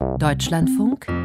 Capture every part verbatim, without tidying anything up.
Deutschlandfunk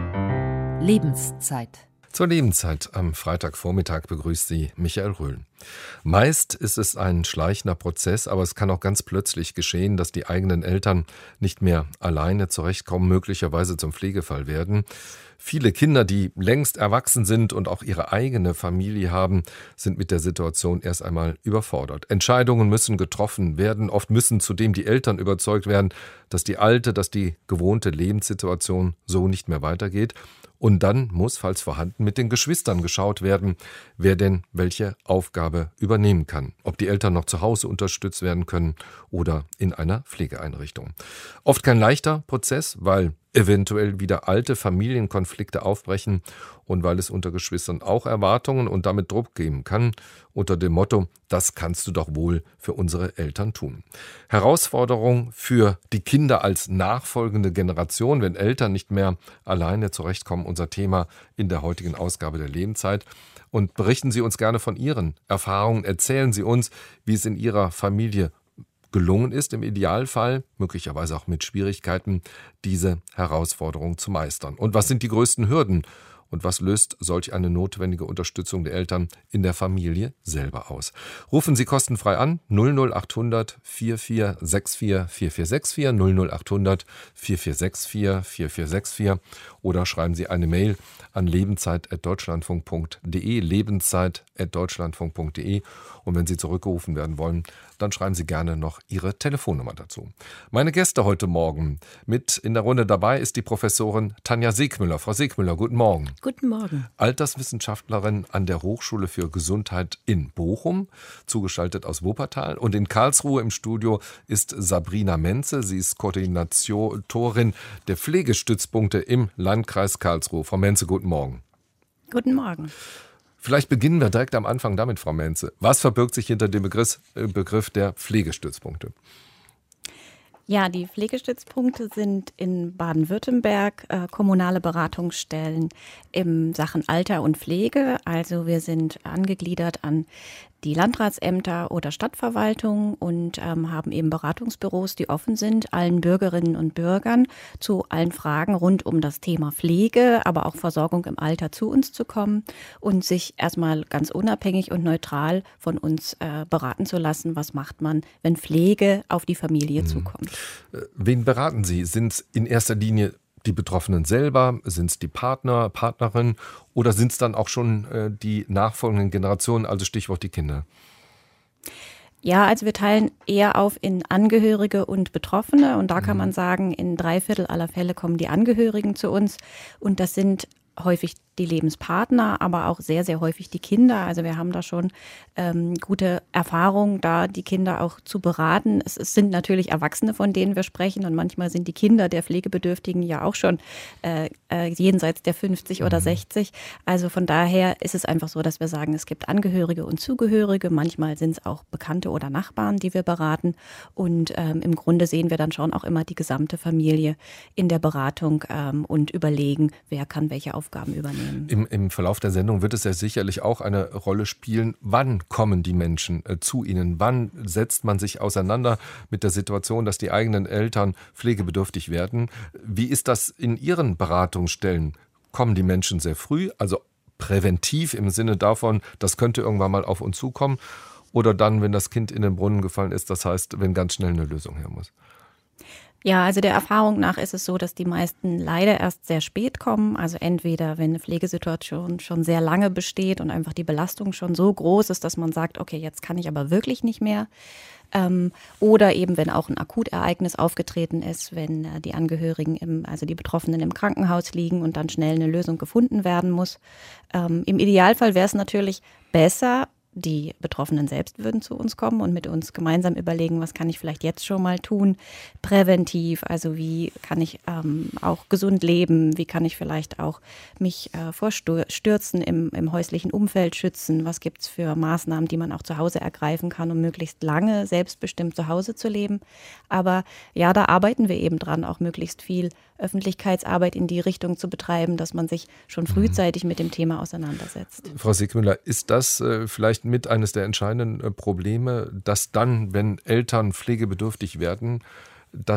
Lebenszeit. Zur Lebenszeit am Freitagvormittag begrüßt Sie Michael Röhl. Meist ist es ein schleichender Prozess, aber es kann auch ganz plötzlich geschehen, dass die eigenen Eltern nicht mehr alleine zurechtkommen, möglicherweise zum Pflegefall werden. Viele Kinder, die längst erwachsen sind und auch ihre eigene Familie haben, sind mit der Situation erst einmal überfordert. Entscheidungen müssen getroffen werden. Oft müssen zudem die Eltern überzeugt werden, dass die alte, dass die gewohnte Lebenssituation so nicht mehr weitergeht. Und dann muss, falls vorhanden, mit den Geschwistern geschaut werden, wer denn welche Aufgabe übernehmen kann. Ob die Eltern noch zu Hause unterstützt werden können oder in einer Pflegeeinrichtung. Oft kein leichter Prozess, weil eventuell wieder alte Familienkonflikte aufbrechen und weil es unter Geschwistern auch Erwartungen und damit Druck geben kann, unter dem Motto, das kannst du doch wohl für unsere Eltern tun. Herausforderung für die Kinder als nachfolgende Generation, wenn Eltern nicht mehr alleine zurechtkommen, unser Thema in der heutigen Ausgabe der Lebenszeit. Und berichten Sie uns gerne von Ihren Erfahrungen, erzählen Sie uns, wie es in Ihrer Familie gelungen ist, im Idealfall, möglicherweise auch mit Schwierigkeiten, diese Herausforderung zu meistern. Und was sind die größten Hürden? Und was löst solch eine notwendige Unterstützung der Eltern in der Familie selber aus? Rufen Sie kostenfrei an null null acht hundert vier vier sechs vier vier vier sechs vier null null acht hundert vier vier sechs vier vier vier sechs vier oder schreiben Sie eine Mail an lebenszeit at deutschlandfunk punkt de lebenszeit at deutschlandfunk punkt de und wenn Sie zurückgerufen werden wollen, dann schreiben Sie gerne noch Ihre Telefonnummer dazu. Meine Gäste heute Morgen mit in der Runde dabei ist die Professorin Tanja Segmüller. Frau Segmüller, guten Morgen. Guten Morgen. Alterswissenschaftlerin an der Hochschule für Gesundheit in Bochum, zugeschaltet aus Wuppertal. Und in Karlsruhe im Studio ist Sabrina Menze. Sie ist Koordinatorin der Pflegestützpunkte im Landkreis Karlsruhe. Frau Menze, guten Morgen. Guten Morgen. Vielleicht beginnen wir direkt am Anfang damit, Frau Menze. Was verbirgt sich hinter dem Begriff, äh, Begriff der Pflegestützpunkte? Ja, die Pflegestützpunkte sind in Baden-Württemberg äh, kommunale Beratungsstellen in Sachen Alter und Pflege. Also wir sind angegliedert an die Landratsämter oder Stadtverwaltung und ähm, haben eben Beratungsbüros, die offen sind, allen Bürgerinnen und Bürgern zu allen Fragen rund um das Thema Pflege, aber auch Versorgung im Alter zu uns zu kommen und sich erstmal ganz unabhängig und neutral von uns äh, beraten zu lassen, was macht man, wenn Pflege auf die Familie mhm. zukommt. Wen beraten Sie? Sind es in erster Linie die Betroffenen selber? Sind es die Partner, Partnerin oder sind es dann auch schon äh, die nachfolgenden Generationen, also Stichwort die Kinder? Ja, also wir teilen eher auf in Angehörige und Betroffene und da kann man sagen, in drei Viertel aller Fälle kommen die Angehörigen zu uns und das sind häufig die Lebenspartner, aber auch sehr, sehr häufig die Kinder. Also wir haben da schon ähm, gute Erfahrungen, da die Kinder auch zu beraten. Es, es sind natürlich Erwachsene, von denen wir sprechen und manchmal sind die Kinder der Pflegebedürftigen ja auch schon äh, äh, jenseits der fünfzig oder sechzig. Also von daher ist es einfach so, dass wir sagen, es gibt Angehörige und Zugehörige. Manchmal sind es auch Bekannte oder Nachbarn, die wir beraten. Und ähm, im Grunde sehen wir dann schon auch immer die gesamte Familie in der Beratung ähm, und überlegen, wer kann welche Aufgaben übernehmen. Im, Im Verlauf der Sendung wird es ja sicherlich auch eine Rolle spielen, wann kommen die Menschen äh, zu Ihnen? Wann setzt man sich auseinander mit der Situation, dass die eigenen Eltern pflegebedürftig werden? Wie ist das in Ihren Beratungsstellen? Kommen die Menschen sehr früh, also präventiv im Sinne davon, das könnte irgendwann mal auf uns zukommen? Oder dann, wenn das Kind in den Brunnen gefallen ist, das heißt, wenn ganz schnell eine Lösung her muss? Ja, also der Erfahrung nach ist es so, dass die meisten leider erst sehr spät kommen. Also entweder, wenn eine Pflegesituation schon sehr lange besteht und einfach die Belastung schon so groß ist, dass man sagt, okay, jetzt kann ich aber wirklich nicht mehr. Ähm, oder eben, wenn auch ein Akutereignis aufgetreten ist, wenn äh, die Angehörigen, im, also die Betroffenen im Krankenhaus liegen und dann schnell eine Lösung gefunden werden muss. Ähm, im Idealfall wäre es natürlich besser, die Betroffenen selbst würden zu uns kommen und mit uns gemeinsam überlegen, was kann ich vielleicht jetzt schon mal tun, präventiv, also wie kann ich ähm, auch gesund leben, wie kann ich vielleicht auch mich äh, vor Stürzen im, im häuslichen Umfeld schützen, was gibt es für Maßnahmen, die man auch zu Hause ergreifen kann, um möglichst lange selbstbestimmt zu Hause zu leben. Aber ja, da arbeiten wir eben dran, auch möglichst viel Öffentlichkeitsarbeit in die Richtung zu betreiben, dass man sich schon frühzeitig mit dem Thema auseinandersetzt. Frau Segmüller, ist das äh, vielleicht mit eines der entscheidenden äh, Probleme, dass dann, wenn Eltern pflegebedürftig werden, dass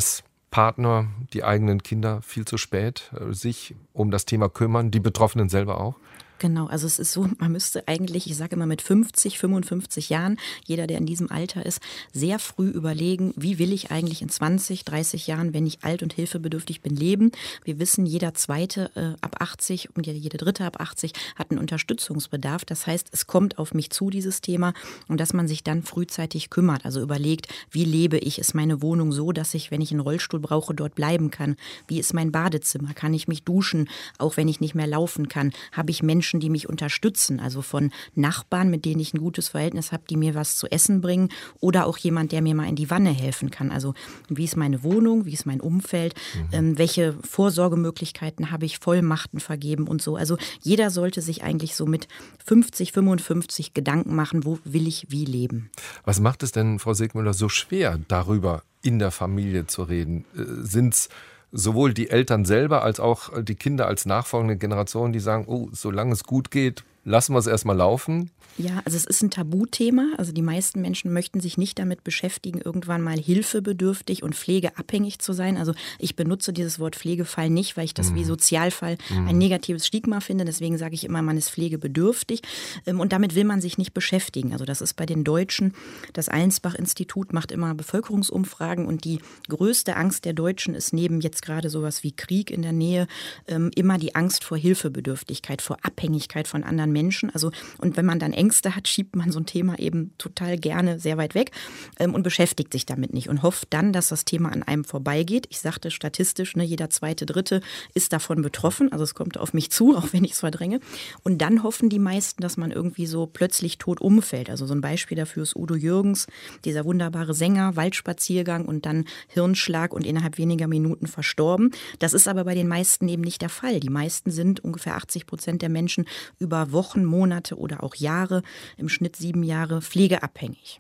Partner, die eigenen Kinder viel zu spät äh, sich um das Thema kümmern, die Betroffenen selber auch? Genau, also es ist so, man müsste eigentlich, ich sage immer mit fünfzig, fünfundfünfzig Jahren, jeder, der in diesem Alter ist, sehr früh überlegen, wie will ich eigentlich in zwanzig, dreißig Jahren, wenn ich alt und hilfebedürftig bin, leben. Wir wissen, jeder Zweite äh, ab achtzig und jede Dritte ab achtzig hat einen Unterstützungsbedarf. Das heißt, es kommt auf mich zu, dieses Thema, und dass man sich dann frühzeitig kümmert, also überlegt, wie lebe ich, ist meine Wohnung so, dass ich, wenn ich einen Rollstuhl brauche, dort bleiben kann? Wie ist mein Badezimmer? Kann ich mich duschen, auch wenn ich nicht mehr laufen kann? Habe ich Menschen, die mich unterstützen, also von Nachbarn, mit denen ich ein gutes Verhältnis habe, die mir was zu essen bringen, oder auch jemand, der mir mal in die Wanne helfen kann. Also wie ist meine Wohnung, wie ist mein Umfeld, mhm. ähm, welche Vorsorgemöglichkeiten habe ich, Vollmachten vergeben und so. Also jeder sollte sich eigentlich so mit fünfzig, fünfundfünfzig Gedanken machen, wo will ich wie leben. Was macht es denn, Frau Segmüller, so schwer, darüber in der Familie zu reden? Sind es sowohl die Eltern selber als auch die Kinder als nachfolgende Generation, die sagen, oh, solange es gut geht, lassen wir es erstmal laufen? Ja, also es ist ein Tabuthema. Also die meisten Menschen möchten sich nicht damit beschäftigen, irgendwann mal hilfebedürftig und pflegeabhängig zu sein. Also ich benutze dieses Wort Pflegefall nicht, weil ich das mhm. wie Sozialfall mhm. ein negatives Stigma finde. Deswegen sage ich immer, man ist pflegebedürftig. Und damit will man sich nicht beschäftigen. Also das ist bei den Deutschen, das Allensbach-Institut macht immer Bevölkerungsumfragen, und die größte Angst der Deutschen ist neben jetzt gerade sowas wie Krieg in der Nähe immer die Angst vor Hilfebedürftigkeit, vor Abhängigkeit von anderen Menschen. Also, und wenn man dann Ängste hat, schiebt man so ein Thema eben total gerne sehr weit weg ähm, und beschäftigt sich damit nicht und hofft dann, dass das Thema an einem vorbeigeht. Ich sagte statistisch, ne, jeder zweite, dritte ist davon betroffen. Also es kommt auf mich zu, auch wenn ich es verdränge. Und dann hoffen die meisten, dass man irgendwie so plötzlich tot umfällt. Also so ein Beispiel dafür ist Udo Jürgens, dieser wunderbare Sänger, Waldspaziergang und dann Hirnschlag und innerhalb weniger Minuten verstorben. Das ist aber bei den meisten eben nicht der Fall. Die meisten sind, ungefähr achtzig Prozent der Menschen, über Wochen, Monate oder auch Jahre, im Schnitt sieben Jahre, pflegeabhängig.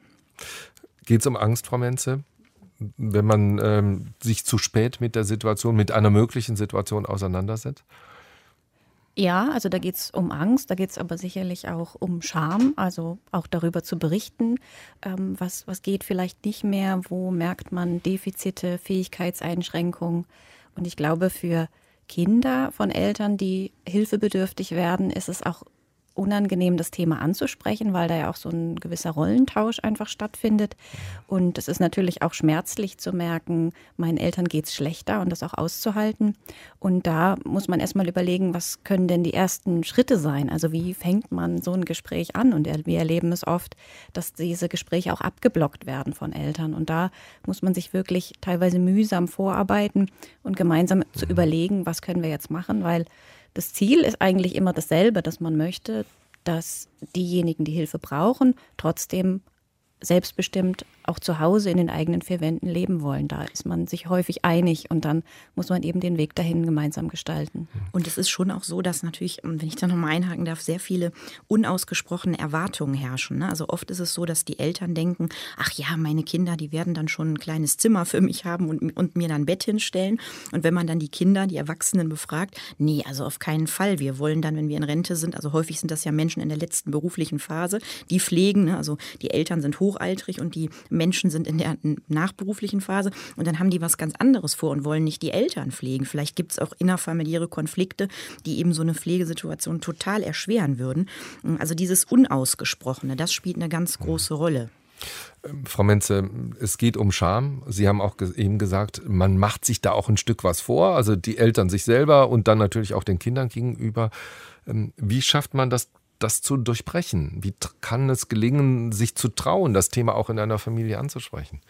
Geht es um Angst, Frau Menze, wenn man ähm, sich zu spät mit der Situation, mit einer möglichen Situation auseinandersetzt? Ja, also da geht es um Angst, da geht es aber sicherlich auch um Scham, also auch darüber zu berichten, ähm, was, was geht vielleicht nicht mehr, wo merkt man Defizite, Fähigkeitseinschränkungen. Und ich glaube, für Kinder von Eltern, die hilfebedürftig werden, ist es auch unangenehm, das Thema anzusprechen, weil da ja auch so ein gewisser Rollentausch einfach stattfindet. Und es ist natürlich auch schmerzlich zu merken, meinen Eltern geht es schlechter, und das auch auszuhalten. Und da muss man erstmal überlegen, was können denn die ersten Schritte sein? Also wie fängt man so ein Gespräch an? Und wir erleben es oft, dass diese Gespräche auch abgeblockt werden von Eltern. Und da muss man sich wirklich teilweise mühsam vorarbeiten und gemeinsam zu überlegen, was können wir jetzt machen, weil das Ziel ist eigentlich immer dasselbe, dass man möchte, dass diejenigen, die Hilfe brauchen, trotzdem selbstbestimmt auch zu Hause in den eigenen vier Wänden leben wollen. Da ist man sich häufig einig, und dann muss man eben den Weg dahin gemeinsam gestalten. Und es ist schon auch so, dass natürlich, wenn ich da nochmal einhaken darf, sehr viele unausgesprochene Erwartungen herrschen. Ne? Also oft ist es so, dass die Eltern denken, ach ja, meine Kinder, die werden dann schon ein kleines Zimmer für mich haben und, und mir dann ein Bett hinstellen. Und wenn man dann die Kinder, die Erwachsenen befragt, nee, also auf keinen Fall. Wir wollen dann, wenn wir in Rente sind, also häufig sind das ja Menschen in der letzten beruflichen Phase, die pflegen, ne? Also die Eltern sind hochaltrig und die Menschen sind in der nachberuflichen Phase, und dann haben die was ganz anderes vor und wollen nicht die Eltern pflegen. Vielleicht gibt es auch innerfamiliäre Konflikte, die eben so eine Pflegesituation total erschweren würden. Also dieses Unausgesprochene, das spielt eine ganz große Rolle. Frau Menze, es geht um Scham. Sie haben auch eben gesagt, man macht sich da auch ein Stück was vor, also die Eltern sich selber und dann natürlich auch den Kindern gegenüber. Wie schafft man das, das zu durchbrechen? Wie kann es gelingen, sich zu trauen, das Thema auch in einer Familie anzusprechen?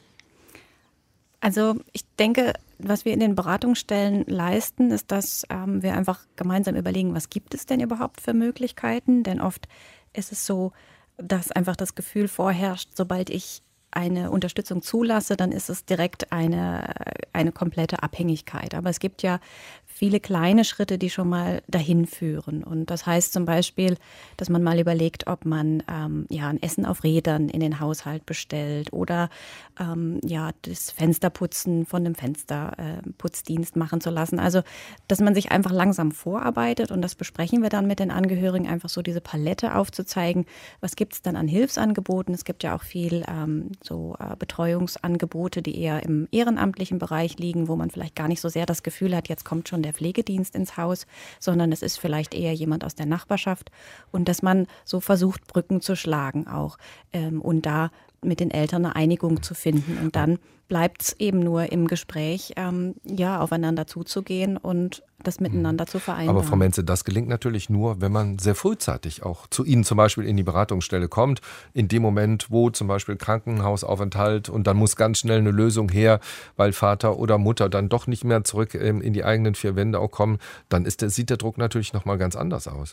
Also ich denke, was wir in den Beratungsstellen leisten, ist, dass ähm, wir einfach gemeinsam überlegen, was gibt es denn überhaupt für Möglichkeiten? Denn oft ist es so, dass einfach das Gefühl vorherrscht, sobald ich eine Unterstützung zulasse, dann ist es direkt eine, eine komplette Abhängigkeit. Aber es gibt ja viele kleine Schritte, die schon mal dahin führen. Und das heißt zum Beispiel, dass man mal überlegt, ob man ähm, ja ein Essen auf Rädern in den Haushalt bestellt oder ähm, ja das Fensterputzen von einem Fensterputzdienst äh, machen zu lassen. Also dass man sich einfach langsam vorarbeitet, und das besprechen wir dann mit den Angehörigen, einfach so diese Palette aufzuzeigen. Was gibt es dann an Hilfsangeboten? Es gibt ja auch viel ähm, so äh, Betreuungsangebote, die eher im ehrenamtlichen Bereich liegen, wo man vielleicht gar nicht so sehr das Gefühl hat, jetzt kommt schon der Pflegedienst ins Haus, sondern es ist vielleicht eher jemand aus der Nachbarschaft, und dass man so versucht, Brücken zu schlagen auch ähm, und da mit den Eltern eine Einigung zu finden. Und dann bleibt es eben nur im Gespräch, ähm, ja, aufeinander zuzugehen und das miteinander zu vereinbaren. Aber Frau Menze, das gelingt natürlich nur, wenn man sehr frühzeitig auch zu Ihnen zum Beispiel in die Beratungsstelle kommt, in dem Moment, wo zum Beispiel Krankenhausaufenthalt, und dann muss ganz schnell eine Lösung her, weil Vater oder Mutter dann doch nicht mehr zurück ähm, in die eigenen vier Wände auch kommen, dann ist der, sieht der Druck natürlich nochmal ganz anders aus.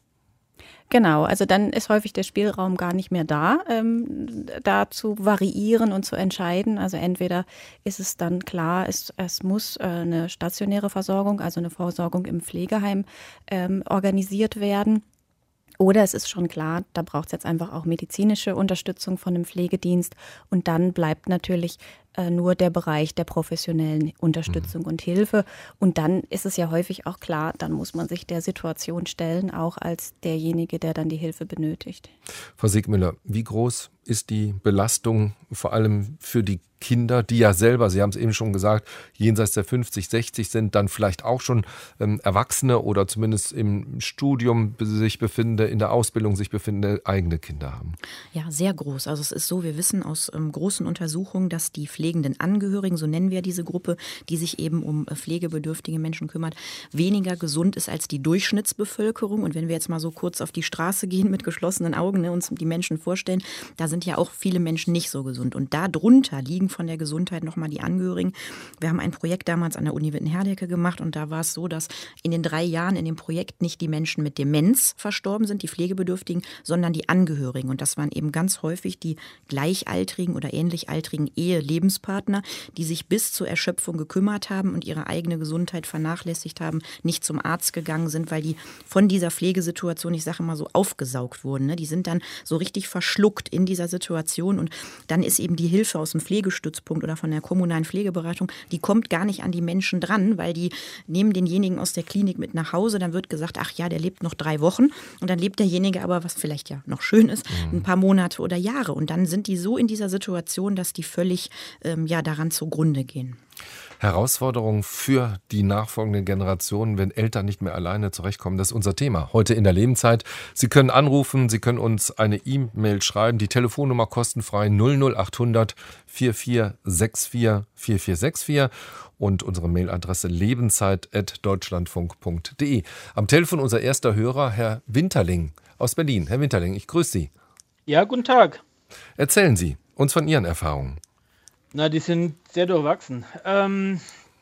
Genau, also dann ist häufig der Spielraum gar nicht mehr da, ähm, da zu variieren und zu entscheiden. Also entweder ist es dann klar, es, es muss äh, eine stationäre Versorgung, also eine Versorgung im Pflegeheim ähm, organisiert werden. Oder es ist schon klar, da braucht es jetzt einfach auch medizinische Unterstützung von einem Pflegedienst, und dann bleibt natürlich äh, nur der Bereich der professionellen Unterstützung mhm. und Hilfe. Und dann ist es ja häufig auch klar, dann muss man sich der Situation stellen, auch als derjenige, der dann die Hilfe benötigt. Frau Siegmüller, wie groß ist die Belastung vor allem für die Kinder, die ja selber, Sie haben es eben schon gesagt, jenseits der fünfzig, sechzig sind, dann vielleicht auch schon ähm, Erwachsene oder zumindest im Studium sich befindende, in der Ausbildung sich befindende eigene Kinder haben? Ja, sehr groß. Also es ist so, wir wissen aus ähm, großen Untersuchungen, dass die pflegenden Angehörigen, so nennen wir diese Gruppe, die sich eben um äh, pflegebedürftige Menschen kümmert, weniger gesund ist als die Durchschnittsbevölkerung. Und wenn wir jetzt mal so kurz auf die Straße gehen mit geschlossenen Augen, ne, uns die Menschen vorstellen, da sind ja auch viele Menschen nicht so gesund. Und darunter liegen von der Gesundheit nochmal die Angehörigen. Wir haben ein Projekt damals an der Uni Witten-Herdecke gemacht, und da war es so, dass in den drei Jahren in dem Projekt nicht die Menschen mit Demenz verstorben sind, die Pflegebedürftigen, sondern die Angehörigen. Und das waren eben ganz häufig die gleichaltrigen oder ähnlichaltrigen Ehe-Lebenspartner, die sich bis zur Erschöpfung gekümmert haben und ihre eigene Gesundheit vernachlässigt haben, nicht zum Arzt gegangen sind, weil die von dieser Pflegesituation, ich sage mal so, aufgesaugt wurden. Ne? Die sind dann so richtig verschluckt in dieser Situation, und dann ist eben die Hilfe aus dem Pflegestützpunkt oder von der kommunalen Pflegeberatung, die kommt gar nicht an die Menschen dran, weil die nehmen denjenigen aus der Klinik mit nach Hause, dann wird gesagt, ach ja, der lebt noch drei Wochen, und dann lebt derjenige aber, was vielleicht ja noch schön ist, ein paar Monate oder Jahre, und dann sind die so in dieser Situation, dass die völlig ähm, ja, daran zugrunde gehen. Herausforderungen für die nachfolgenden Generationen, wenn Eltern nicht mehr alleine zurechtkommen. Das ist unser Thema heute in der Lebenszeit. Sie können anrufen, Sie können uns eine E-Mail schreiben. Die Telefonnummer kostenfrei null null acht hundert vier vier sechs vier vier vier sechs vier und unsere Mailadresse lebenszeit at deutschlandfunk punkt de. Am Telefon unser erster Hörer, Herr Winterling aus Berlin. Herr Winterling, ich grüße Sie. Ja, guten Tag. Erzählen Sie uns von Ihren Erfahrungen. Na, die sind sehr durchwachsen. Ähm,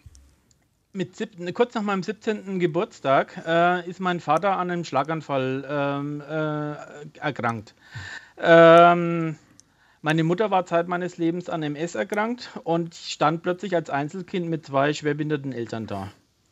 mit sieb- kurz nach meinem siebzehnten Geburtstag äh, ist mein Vater an einem Schlaganfall ähm, äh, erkrankt. Ähm, meine Mutter war Zeit meines Lebens an M S erkrankt, und ich stand plötzlich als Einzelkind mit zwei schwerbehinderten Eltern da.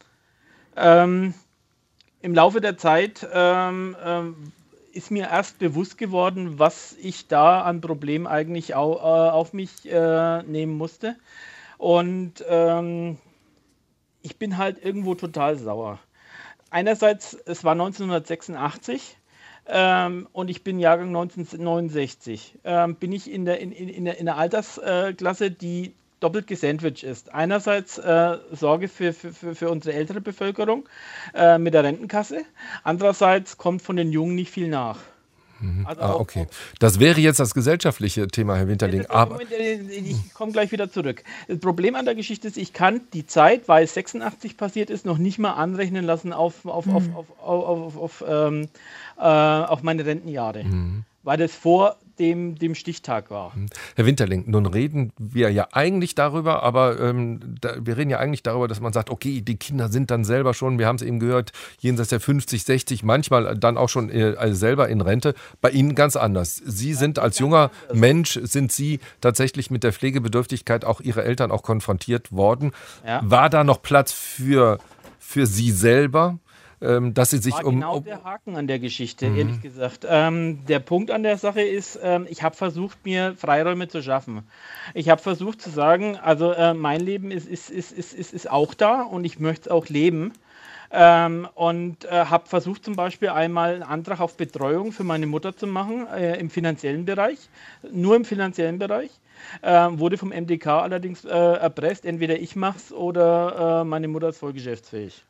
Ähm, Im Laufe der Zeit ähm, ähm, ist mir erst bewusst geworden, was ich da an Problem eigentlich au, äh, auf mich äh, nehmen musste. Und ähm, ich bin halt irgendwo total sauer. Einerseits, es war neunzehnhundertsechsundachtzig ähm, und ich bin Jahrgang neunzehnhundertneunundsechzig. Ähm, bin ich in der, in, in der, in der Altersklasse, die doppelt gesandwiched ist. Einerseits äh, Sorge für, für, für unsere ältere Bevölkerung äh, mit der Rentenkasse. Andererseits kommt von den Jungen nicht viel nach. Mhm. Also ah, okay. Das wäre jetzt das gesellschaftliche Thema, Herr Winterling. Aber Moment, ich komme gleich wieder zurück. Das Problem an der Geschichte ist, ich kann die Zeit, weil es sechsundachtzig passiert ist, noch nicht mal anrechnen lassen auf, auf, mhm. auf, auf, auf, auf, auf, ähm, äh, auf meine Rentenjahre. Mhm. Weil das vor dem, dem Stichtag war. Herr Winterling, nun reden wir ja eigentlich darüber, aber ähm, da, wir reden ja eigentlich darüber, dass man sagt, okay, die Kinder sind dann selber schon, wir haben es eben gehört, jenseits der fünfzig, sechzig, manchmal dann auch schon äh, also selber in Rente. Bei Ihnen ganz anders. Sie sind als junger Mensch, sind Sie tatsächlich mit der Pflegebedürftigkeit auch Ihrer Eltern auch konfrontiert worden. Ja. War da noch Platz für für Sie selber, ähm, dass Sie sich war um... genau um der Haken an der Geschichte, mhm. ehrlich gesagt. Ähm, der Punkt an der Sache ist, ähm, ich habe versucht, mir Freiräume zu schaffen. Ich habe versucht zu sagen, also äh, mein Leben ist, ist, ist, ist, ist, ist auch da und ich möchte es auch leben. Ähm, und äh, habe versucht zum Beispiel einmal einen Antrag auf Betreuung für meine Mutter zu machen, äh, im finanziellen Bereich, nur im finanziellen Bereich. Äh, wurde vom M D K allerdings äh, erpresst, entweder ich mache es oder äh, meine Mutter ist voll geschäftsfähig.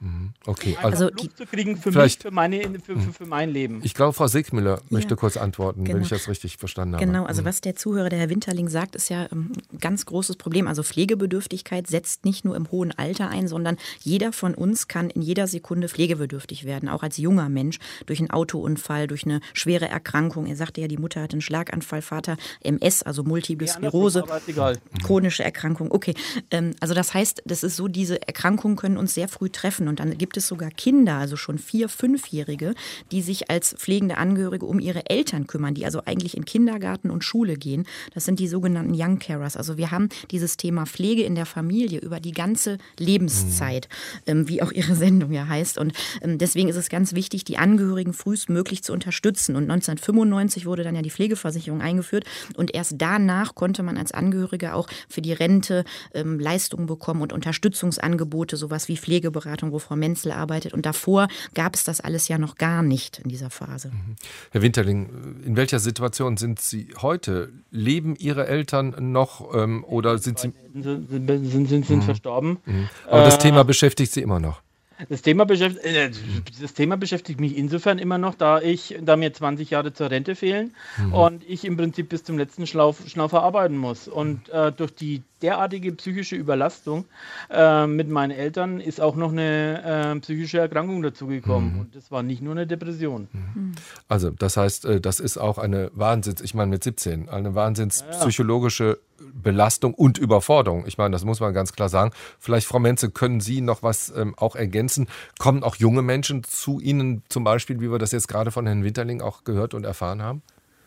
Okay, also also Luft zu kriegen für vielleicht, mich, für, meine, für, für, für mein Leben. Ich glaube, Frau Segmüller möchte ja, kurz antworten, genau. wenn ich das richtig verstanden habe. Genau, also was der Zuhörer, der Herr Winterling sagt, ist ja ein ganz großes Problem. Also Pflegebedürftigkeit setzt nicht nur im hohen Alter ein, sondern jeder von uns kann in jeder Sekunde pflegebedürftig werden, auch als junger Mensch, durch einen Autounfall, durch eine schwere Erkrankung. Er sagte ja, die Mutter hatte einen Schlaganfall, Vater M S, also Multiple Sklerose, ja, chronische Erkrankung. Okay, also das heißt, das ist so, diese Erkrankungen können uns sehr früh treffen und dann gibt es sogar Kinder, also schon vier-, fünfjährige, die sich als pflegende Angehörige um ihre Eltern kümmern, die also eigentlich in Kindergarten und Schule gehen. Das sind die sogenannten Young Carers. Also wir haben dieses Thema Pflege in der Familie über die ganze Lebenszeit, mhm. ähm, wie auch Ihre Sendung ja heißt. Und ähm, deswegen ist es ganz wichtig, die Angehörigen frühestmöglich zu unterstützen. Und neunzehnhundertfünfundneunzig wurde dann ja die Pflegeversicherung eingeführt und erst danach konnte man als Angehöriger auch für die Rente ähm, Leistungen bekommen und Unterstützungsangebote, sowas wie Pflegeberatung, wo Frau Menzel arbeitet. Und davor gab es das alles ja noch gar nicht in dieser Phase. Herr Winterling, in welcher Situation sind Sie heute? Leben Ihre Eltern noch ähm, oder sind sie... Sind, sind, sind, sind, sind mhm. verstorben. Mhm. Aber das äh, Thema beschäftigt Sie immer noch? Das Thema, beschäftigt, äh, das Thema beschäftigt mich insofern immer noch, da ich, da mir zwanzig Jahre zur Rente fehlen mhm. und ich im Prinzip bis zum letzten Schlauf, Schnaufer arbeiten muss. Und äh, durch die derartige psychische Überlastung äh, mit meinen Eltern ist auch noch eine äh, psychische Erkrankung dazugekommen. Mhm. Und das war nicht nur eine Depression. Mhm. Also das heißt, das ist auch eine Wahnsinns, ich meine mit siebzehn, eine wahnsinnspsychologische Belastung und Überforderung. Ich meine, das muss man ganz klar sagen. Vielleicht, Frau Menzel, können Sie noch was ähm, auch ergänzen? Kommen auch junge Menschen zu Ihnen zum Beispiel, wie wir das jetzt gerade von Herrn Winterling auch gehört und erfahren haben?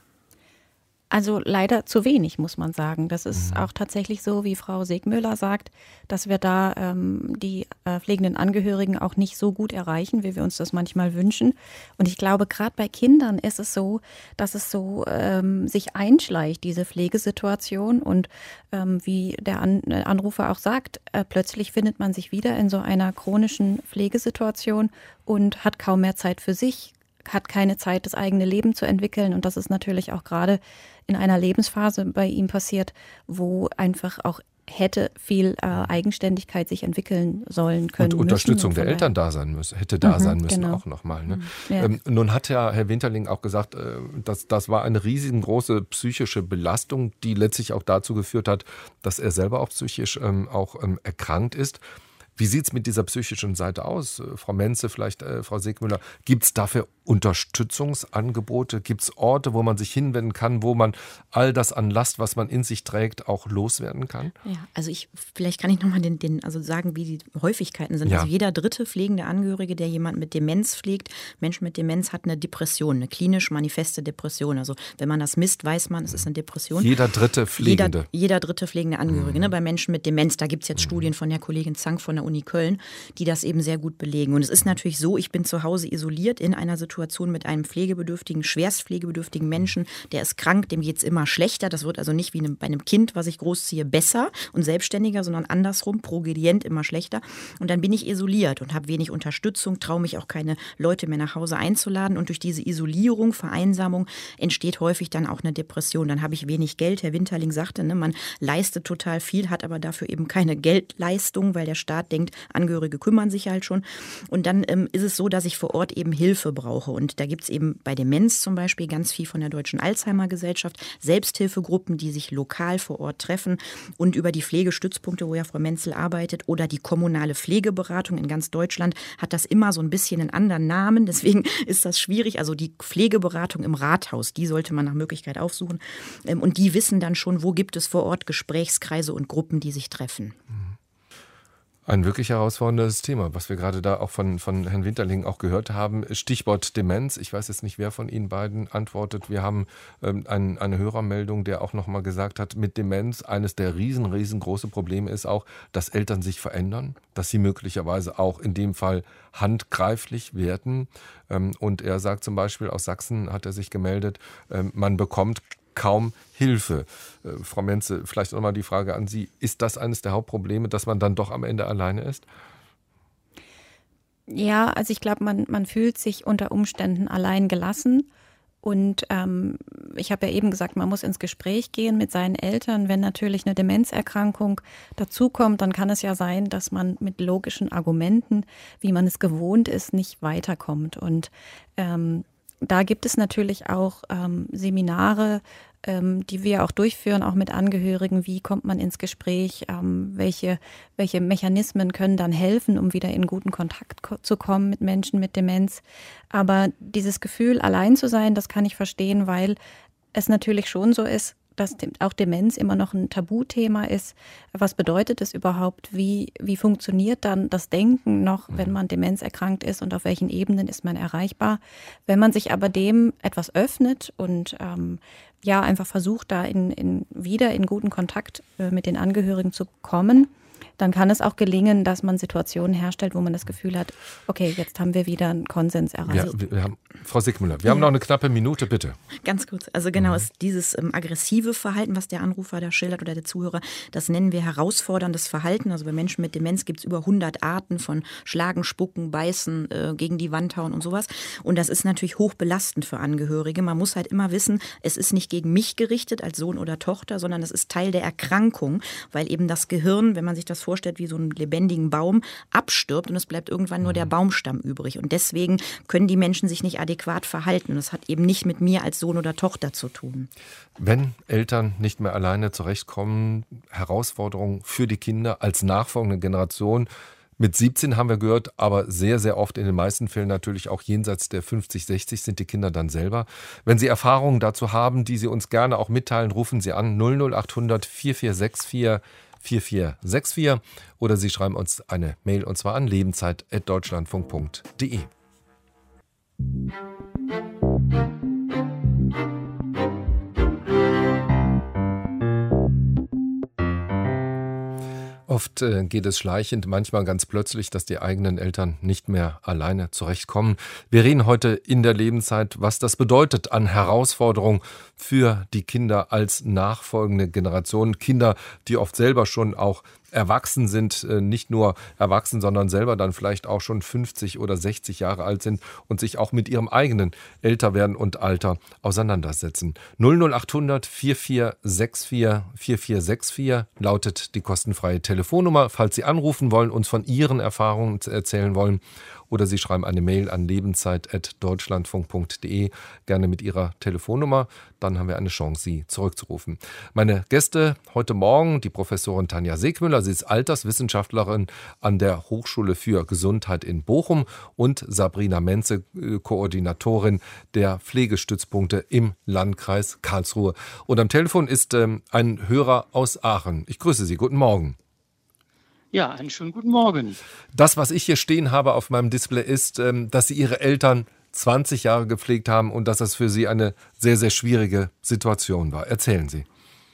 Also leider zu wenig, muss man sagen. Das ist mhm. auch tatsächlich so, wie Frau Segmüller sagt, dass wir da ähm, die äh, pflegenden Angehörigen auch nicht so gut erreichen, wie wir uns das manchmal wünschen. Und ich glaube, gerade bei Kindern ist es so, dass es so ähm, sich einschleicht, diese Pflegesituation. Und ähm, wie der An- Anrufer auch sagt, äh, plötzlich findet man sich wieder in so einer chronischen Pflegesituation und hat kaum mehr Zeit für sich, hat keine Zeit, das eigene Leben zu entwickeln. Und das ist natürlich auch gerade in einer Lebensphase bei ihm passiert, wo einfach auch hätte viel äh, Eigenständigkeit sich entwickeln sollen können. Und Unterstützung der Eltern da sein müssen, hätte da mhm, sein müssen genau. auch nochmal. Ne? Ja. Ähm, nun hat ja Herr Winterling auch gesagt, äh, dass das war eine riesengroße psychische Belastung, die letztlich auch dazu geführt hat, dass er selber auch psychisch ähm, auch ähm, erkrankt ist. Wie sieht es mit dieser psychischen Seite aus? Frau Menzel, vielleicht äh, Frau Segmüller, gibt es dafür Unterstützungsangebote? Gibt es Orte, wo man sich hinwenden kann, wo man all das an Last, was man in sich trägt, auch loswerden kann? Ja, also ich, vielleicht kann ich nochmal den, den, also sagen, wie die Häufigkeiten sind. Ja. Also jeder dritte pflegende Angehörige, der jemand mit Demenz pflegt, Mensch mit Demenz hat eine Depression, eine klinisch manifeste Depression. Also wenn man das misst, weiß man, es ist eine Depression. Jeder dritte Pflegende. Jeder, jeder dritte pflegende Angehörige. Mhm. Ne? Bei Menschen mit Demenz, da gibt es jetzt mhm. Studien von der Kollegin Zank von der Uni Köln, die das eben sehr gut belegen. Und es ist natürlich so, ich bin zu Hause isoliert in einer Situation mit einem pflegebedürftigen, schwerst pflegebedürftigen Menschen, der ist krank, dem geht es immer schlechter. Das wird also nicht wie bei einem Kind, was ich großziehe, besser und selbstständiger, sondern andersrum, progredient immer schlechter. Und dann bin ich isoliert und habe wenig Unterstützung, traue mich auch keine Leute mehr nach Hause einzuladen. Und durch diese Isolierung, Vereinsamung entsteht häufig dann auch eine Depression. Dann habe ich wenig Geld. Herr Winterling sagte, ne, man leistet total viel, hat aber dafür eben keine Geldleistung, weil der Staat denkt, Angehörige kümmern sich halt schon. Und dann ähm, ist es so, dass ich vor Ort eben Hilfe brauche. Und da gibt es eben bei Demenz zum Beispiel ganz viel von der Deutschen Alzheimer-Gesellschaft, Selbsthilfegruppen, die sich lokal vor Ort treffen und über die Pflegestützpunkte, wo ja Frau Menzel arbeitet, oder die kommunale Pflegeberatung in ganz Deutschland hat das immer so ein bisschen einen anderen Namen. Deswegen ist das schwierig. Also die Pflegeberatung im Rathaus, die sollte man nach Möglichkeit aufsuchen. Ähm, und die wissen dann schon, wo gibt es vor Ort Gesprächskreise und Gruppen, die sich treffen. Ein wirklich herausforderndes Thema, was wir gerade da auch von, von Herrn Winterling auch gehört haben. Stichwort Demenz. Ich weiß jetzt nicht, wer von Ihnen beiden antwortet. Wir haben ähm, ein, eine Hörermeldung, der auch nochmal gesagt hat, mit Demenz eines der riesen, riesengroße Probleme ist auch, dass Eltern sich verändern, dass sie möglicherweise auch in dem Fall handgreiflich werden. Ähm, und er sagt zum Beispiel, aus Sachsen hat er sich gemeldet, ähm, man bekommt kaum Hilfe. Äh, Frau Menze, vielleicht nochmal die Frage an Sie. Ist das eines der Hauptprobleme, dass man dann doch am Ende alleine ist? Ja, also ich glaube, man, man fühlt sich unter Umständen allein gelassen. Und ähm, ich habe ja eben gesagt, man muss ins Gespräch gehen mit seinen Eltern. Wenn natürlich eine Demenzerkrankung dazukommt, dann kann es ja sein, dass man mit logischen Argumenten, wie man es gewohnt ist, nicht weiterkommt. Und ähm, da gibt es natürlich auch ähm, Seminare, ähm, die wir auch durchführen, auch mit Angehörigen. Wie kommt man ins Gespräch? Ähm, welche, welche Mechanismen können dann helfen, um wieder in guten Kontakt ko- zu kommen mit Menschen mit Demenz? Aber dieses Gefühl, allein zu sein, das kann ich verstehen, weil es natürlich schon so ist, dass auch Demenz immer noch ein Tabuthema ist. Was bedeutet es überhaupt? Wie, wie funktioniert dann das Denken noch, wenn man demenzerkrankt ist und auf welchen Ebenen ist man erreichbar? Wenn man sich aber dem etwas öffnet und ähm, ja einfach versucht, da in, in, wieder in guten Kontakt äh, mit den Angehörigen zu kommen, dann kann es auch gelingen, dass man Situationen herstellt, wo man das Gefühl hat, okay, jetzt haben wir wieder einen Konsens erreicht. Ja, wir haben, Frau Sickmüller, wir ja. haben noch eine knappe Minute, bitte. Ganz kurz, also genau, Mhm. ist dieses ähm, aggressive Verhalten, was der Anrufer da schildert oder der Zuhörer, das nennen wir herausforderndes Verhalten. Also bei Menschen mit Demenz gibt es über hundert Arten von Schlagen, Spucken, Beißen, äh, gegen die Wand hauen und sowas. Und das ist natürlich hochbelastend für Angehörige. Man muss halt immer wissen, es ist nicht gegen mich gerichtet als Sohn oder Tochter, sondern es ist Teil der Erkrankung, weil eben das Gehirn, wenn man sich das vorstellt, wie so einen lebendigen Baum, abstirbt und es bleibt irgendwann nur der Baumstamm übrig. Und deswegen können die Menschen sich nicht adäquat verhalten. Und das hat eben nicht mit mir als Sohn oder Tochter zu tun. Wenn Eltern nicht mehr alleine zurechtkommen, Herausforderungen für die Kinder als nachfolgende Generation. Mit siebzehn haben wir gehört, aber sehr, sehr oft in den meisten Fällen natürlich auch jenseits der fünfzig, sechzig sind die Kinder dann selber. Wenn Sie Erfahrungen dazu haben, die Sie uns gerne auch mitteilen, rufen Sie an null null acht hundert vier vier sechs vier vier vier sechs vier oder Sie schreiben uns eine Mail und zwar an lebenszeit at deutschlandfunk punkt de. Oft äh, geht es schleichend, manchmal ganz plötzlich, dass die eigenen Eltern nicht mehr alleine zurechtkommen. Wir reden heute in der Lebenszeit, was das bedeutet an Herausforderungen für die Kinder als nachfolgende Generation. Kinder, die oft selber schon auch erwachsen sind, nicht nur erwachsen, sondern selber dann vielleicht auch schon fünfzig oder sechzig Jahre alt sind und sich auch mit ihrem eigenen Älterwerden und Alter auseinandersetzen. null null acht hundert vier vier sechs vier vier vier sechs vier lautet die kostenfreie Telefonnummer, falls Sie anrufen wollen, uns von Ihren Erfahrungen erzählen wollen. Oder Sie schreiben eine Mail an lebenszeit at deutschlandfunk punkt de, gerne mit Ihrer Telefonnummer. Dann haben wir eine Chance, Sie zurückzurufen. Meine Gäste heute Morgen, die Professorin Tanja Segmüller, sie ist Alterswissenschaftlerin an der Hochschule für Gesundheit in Bochum, und Sabrina Menze, Koordinatorin der Pflegestützpunkte im Landkreis Karlsruhe. Und am Telefon ist ähm, ein Hörer aus Aachen. Ich grüße Sie, guten Morgen. Ja, einen schönen guten Morgen. Das, was ich hier stehen habe auf meinem Display, ist, dass Sie Ihre Eltern zwanzig Jahre gepflegt haben und dass das für Sie eine sehr, sehr schwierige Situation war. Erzählen Sie.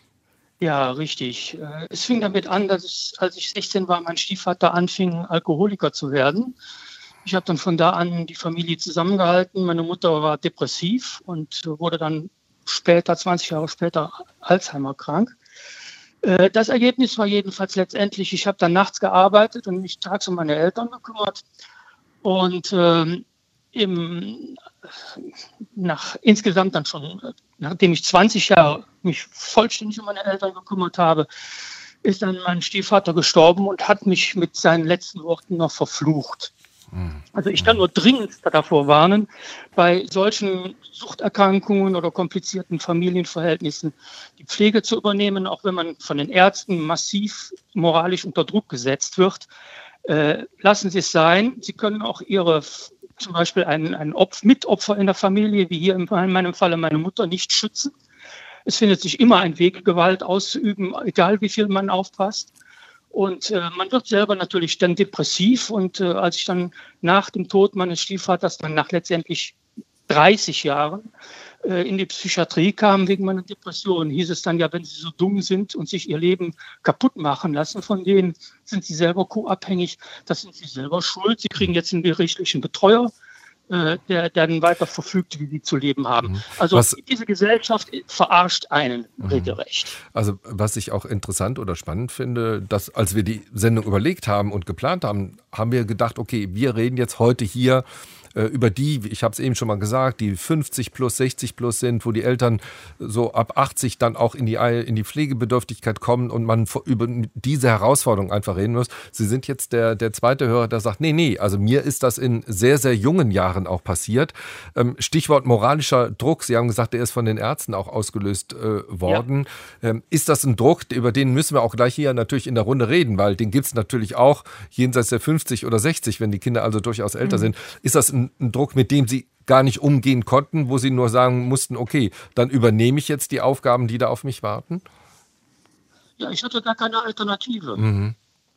Ja, richtig. Es fing damit an, dass ich, als ich sechzehn war, mein Stiefvater anfing, Alkoholiker zu werden. Ich habe dann von da an die Familie zusammengehalten. Meine Mutter war depressiv und wurde dann später, zwanzig Jahre später, Alzheimer krank. Das Ergebnis war jedenfalls letztendlich, ich habe dann nachts gearbeitet und mich tags um meine Eltern gekümmert. Und ähm, im, nach insgesamt dann schon, nachdem ich zwanzig Jahre mich vollständig um meine Eltern gekümmert habe, ist dann mein Stiefvater gestorben und hat mich mit seinen letzten Worten noch verflucht. Also ich kann nur dringend davor warnen, bei solchen Suchterkrankungen oder komplizierten Familienverhältnissen die Pflege zu übernehmen, auch wenn man von den Ärzten massiv moralisch unter Druck gesetzt wird. Äh, lassen Sie es sein. Sie können auch Ihre, zum Beispiel ein, ein Opf, Mitopfer in der Familie, wie hier in meinem Falle meine Mutter, nicht schützen. Es findet sich immer ein Weg, Gewalt auszuüben, egal wie viel man aufpasst. Und äh, man wird selber natürlich dann depressiv. Und äh, als ich dann nach dem Tod meines Stiefvaters dann nach letztendlich dreißig Jahren äh, in die Psychiatrie kam wegen meiner Depression, hieß es dann ja, wenn sie so dumm sind und sich ihr Leben kaputt machen lassen, von denen sind sie selber co-abhängig, das sind sie selber schuld. Sie kriegen jetzt einen gerichtlichen Betreuer, äh, der dann weiter verfügt, wie sie zu leben haben. Also was, diese Gesellschaft verarscht einen regelrecht. Also was ich auch interessant oder spannend finde, dass als wir die Sendung überlegt haben und geplant haben, haben wir gedacht, okay, wir reden jetzt heute hier über die, ich habe es eben schon mal gesagt, die fünfzig plus, sechzig plus sind, wo die Eltern so ab achtzig dann auch in die, in die Pflegebedürftigkeit kommen und man über diese Herausforderung einfach reden muss. Sie sind jetzt der, der zweite Hörer, der sagt, nee, nee, also mir ist das in sehr, sehr jungen Jahren auch passiert. Stichwort moralischer Druck, Sie haben gesagt, der ist von den Ärzten auch ausgelöst äh, worden. Ja. Ist das ein Druck, über den müssen wir auch gleich hier natürlich in der Runde reden, weil den gibt es natürlich auch jenseits der fünfzig oder sechzig, wenn die Kinder also durchaus älter mhm. sind. Ist das ein ein Druck, mit dem Sie gar nicht umgehen konnten, wo Sie nur sagen mussten, okay, dann übernehme ich jetzt die Aufgaben, die da auf mich warten? Ja, ich hatte gar keine Alternative. Mhm.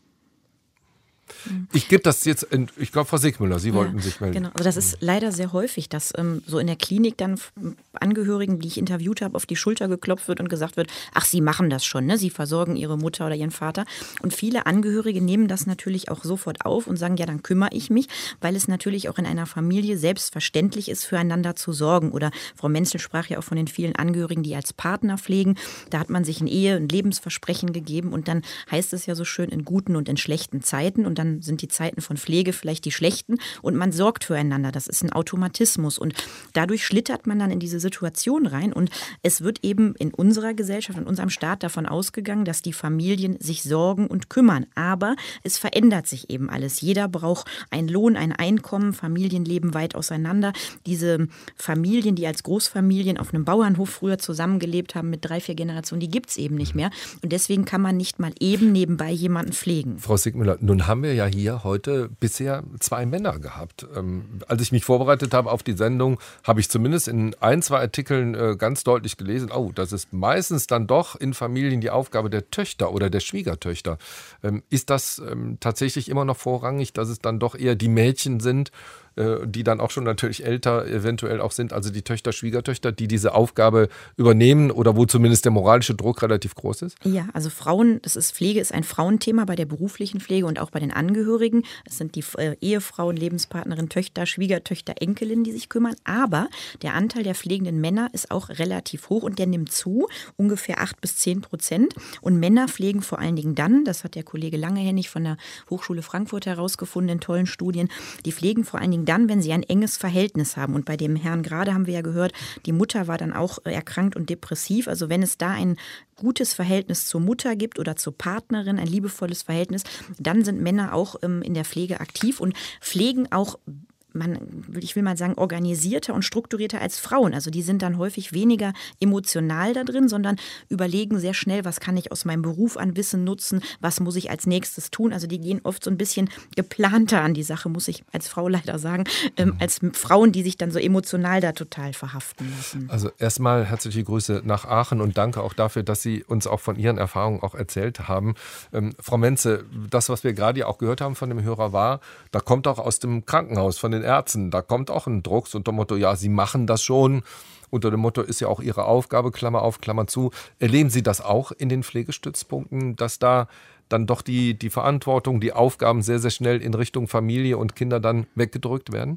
Ich gebe das jetzt, in, ich glaube, Frau Sigmüller, Sie wollten ja, sich melden. Genau, also das ist leider sehr häufig, dass ähm, so in der Klinik dann Angehörigen, die ich interviewt habe, auf die Schulter geklopft wird und gesagt wird, ach, Sie machen das schon, ne? Sie versorgen Ihre Mutter oder Ihren Vater. Und viele Angehörige nehmen das natürlich auch sofort auf und sagen, ja, dann kümmere ich mich, weil es natürlich auch in einer Familie selbstverständlich ist, füreinander zu sorgen. Oder Frau Menzel sprach ja auch von den vielen Angehörigen, die als Partner pflegen. Da hat man sich ein Ehe-, ein Lebensversprechen gegeben und dann heißt es ja so schön, in guten und in schlechten Zeiten und dann sind die Zeiten von Pflege vielleicht die schlechten und man sorgt füreinander. Das ist ein Automatismus und dadurch schlittert man dann in diese Situation rein und es wird eben in unserer Gesellschaft, in unserem Staat davon ausgegangen, dass die Familien sich sorgen und kümmern. Aber es verändert sich eben alles. Jeder braucht einen Lohn, ein Einkommen, Familien leben weit auseinander. Diese Familien, die als Großfamilien auf einem Bauernhof früher zusammengelebt haben mit drei, vier Generationen, die gibt es eben nicht mehr. Und deswegen kann man nicht mal eben nebenbei jemanden pflegen. Frau Sigmüller, nun haben wir ja hier heute bisher zwei Männer gehabt. Ähm, als ich mich vorbereitet habe auf die Sendung, habe ich zumindest in ein, zwei Artikeln äh, ganz deutlich gelesen, oh, das ist meistens dann doch in Familien die Aufgabe der Töchter oder der Schwiegertöchter. Ähm, ist das ähm, tatsächlich immer noch vorrangig, dass es dann doch eher die Mädchen sind, die dann auch schon natürlich älter eventuell auch sind, also die Töchter, Schwiegertöchter, die diese Aufgabe übernehmen oder wo zumindest der moralische Druck relativ groß ist? Ja, also Frauen, das ist Pflege, ist ein Frauenthema bei der beruflichen Pflege und auch bei den Angehörigen. Es sind die äh, Ehefrauen, Lebenspartnerin, Töchter, Schwiegertöchter, Enkelinnen, die sich kümmern. Aber der Anteil der pflegenden Männer ist auch relativ hoch und der nimmt zu, ungefähr acht bis zehn Prozent. Und Männer pflegen vor allen Dingen dann, das hat der Kollege Langehennig von der Hochschule Frankfurt herausgefunden in tollen Studien, die pflegen vor allen Dingen dann, wenn sie ein enges Verhältnis haben. Und bei dem Herrn gerade haben wir ja gehört, die Mutter war dann auch erkrankt und depressiv. Also wenn es da ein gutes Verhältnis zur Mutter gibt oder zur Partnerin, ein liebevolles Verhältnis, dann sind Männer auch ähm, in der Pflege aktiv und pflegen auch man, ich will mal sagen, organisierter und strukturierter als Frauen. Also die sind dann häufig weniger emotional da drin, sondern überlegen sehr schnell, was kann ich aus meinem Beruf an Wissen nutzen, was muss ich als nächstes tun. Also die gehen oft so ein bisschen geplanter an die Sache, muss ich als Frau leider sagen, ähm, als Frauen, die sich dann so emotional da total verhaften lassen. Also erstmal herzliche Grüße nach Aachen und danke auch dafür, dass Sie uns auch von Ihren Erfahrungen auch erzählt haben. Ähm, Frau Menze, das, was wir gerade ja auch gehört haben von dem Hörer war, da kommt auch aus dem Krankenhaus, von den Ärzten, da kommt auch ein Druck unter dem Motto, ja, Sie machen das schon. Unter dem Motto ist ja auch Ihre Aufgabe, Klammer auf, Klammer zu. Erleben Sie das auch in den Pflegestützpunkten, dass da dann doch die, die Verantwortung, die Aufgaben sehr, sehr schnell in Richtung Familie und Kinder dann weggedrückt werden?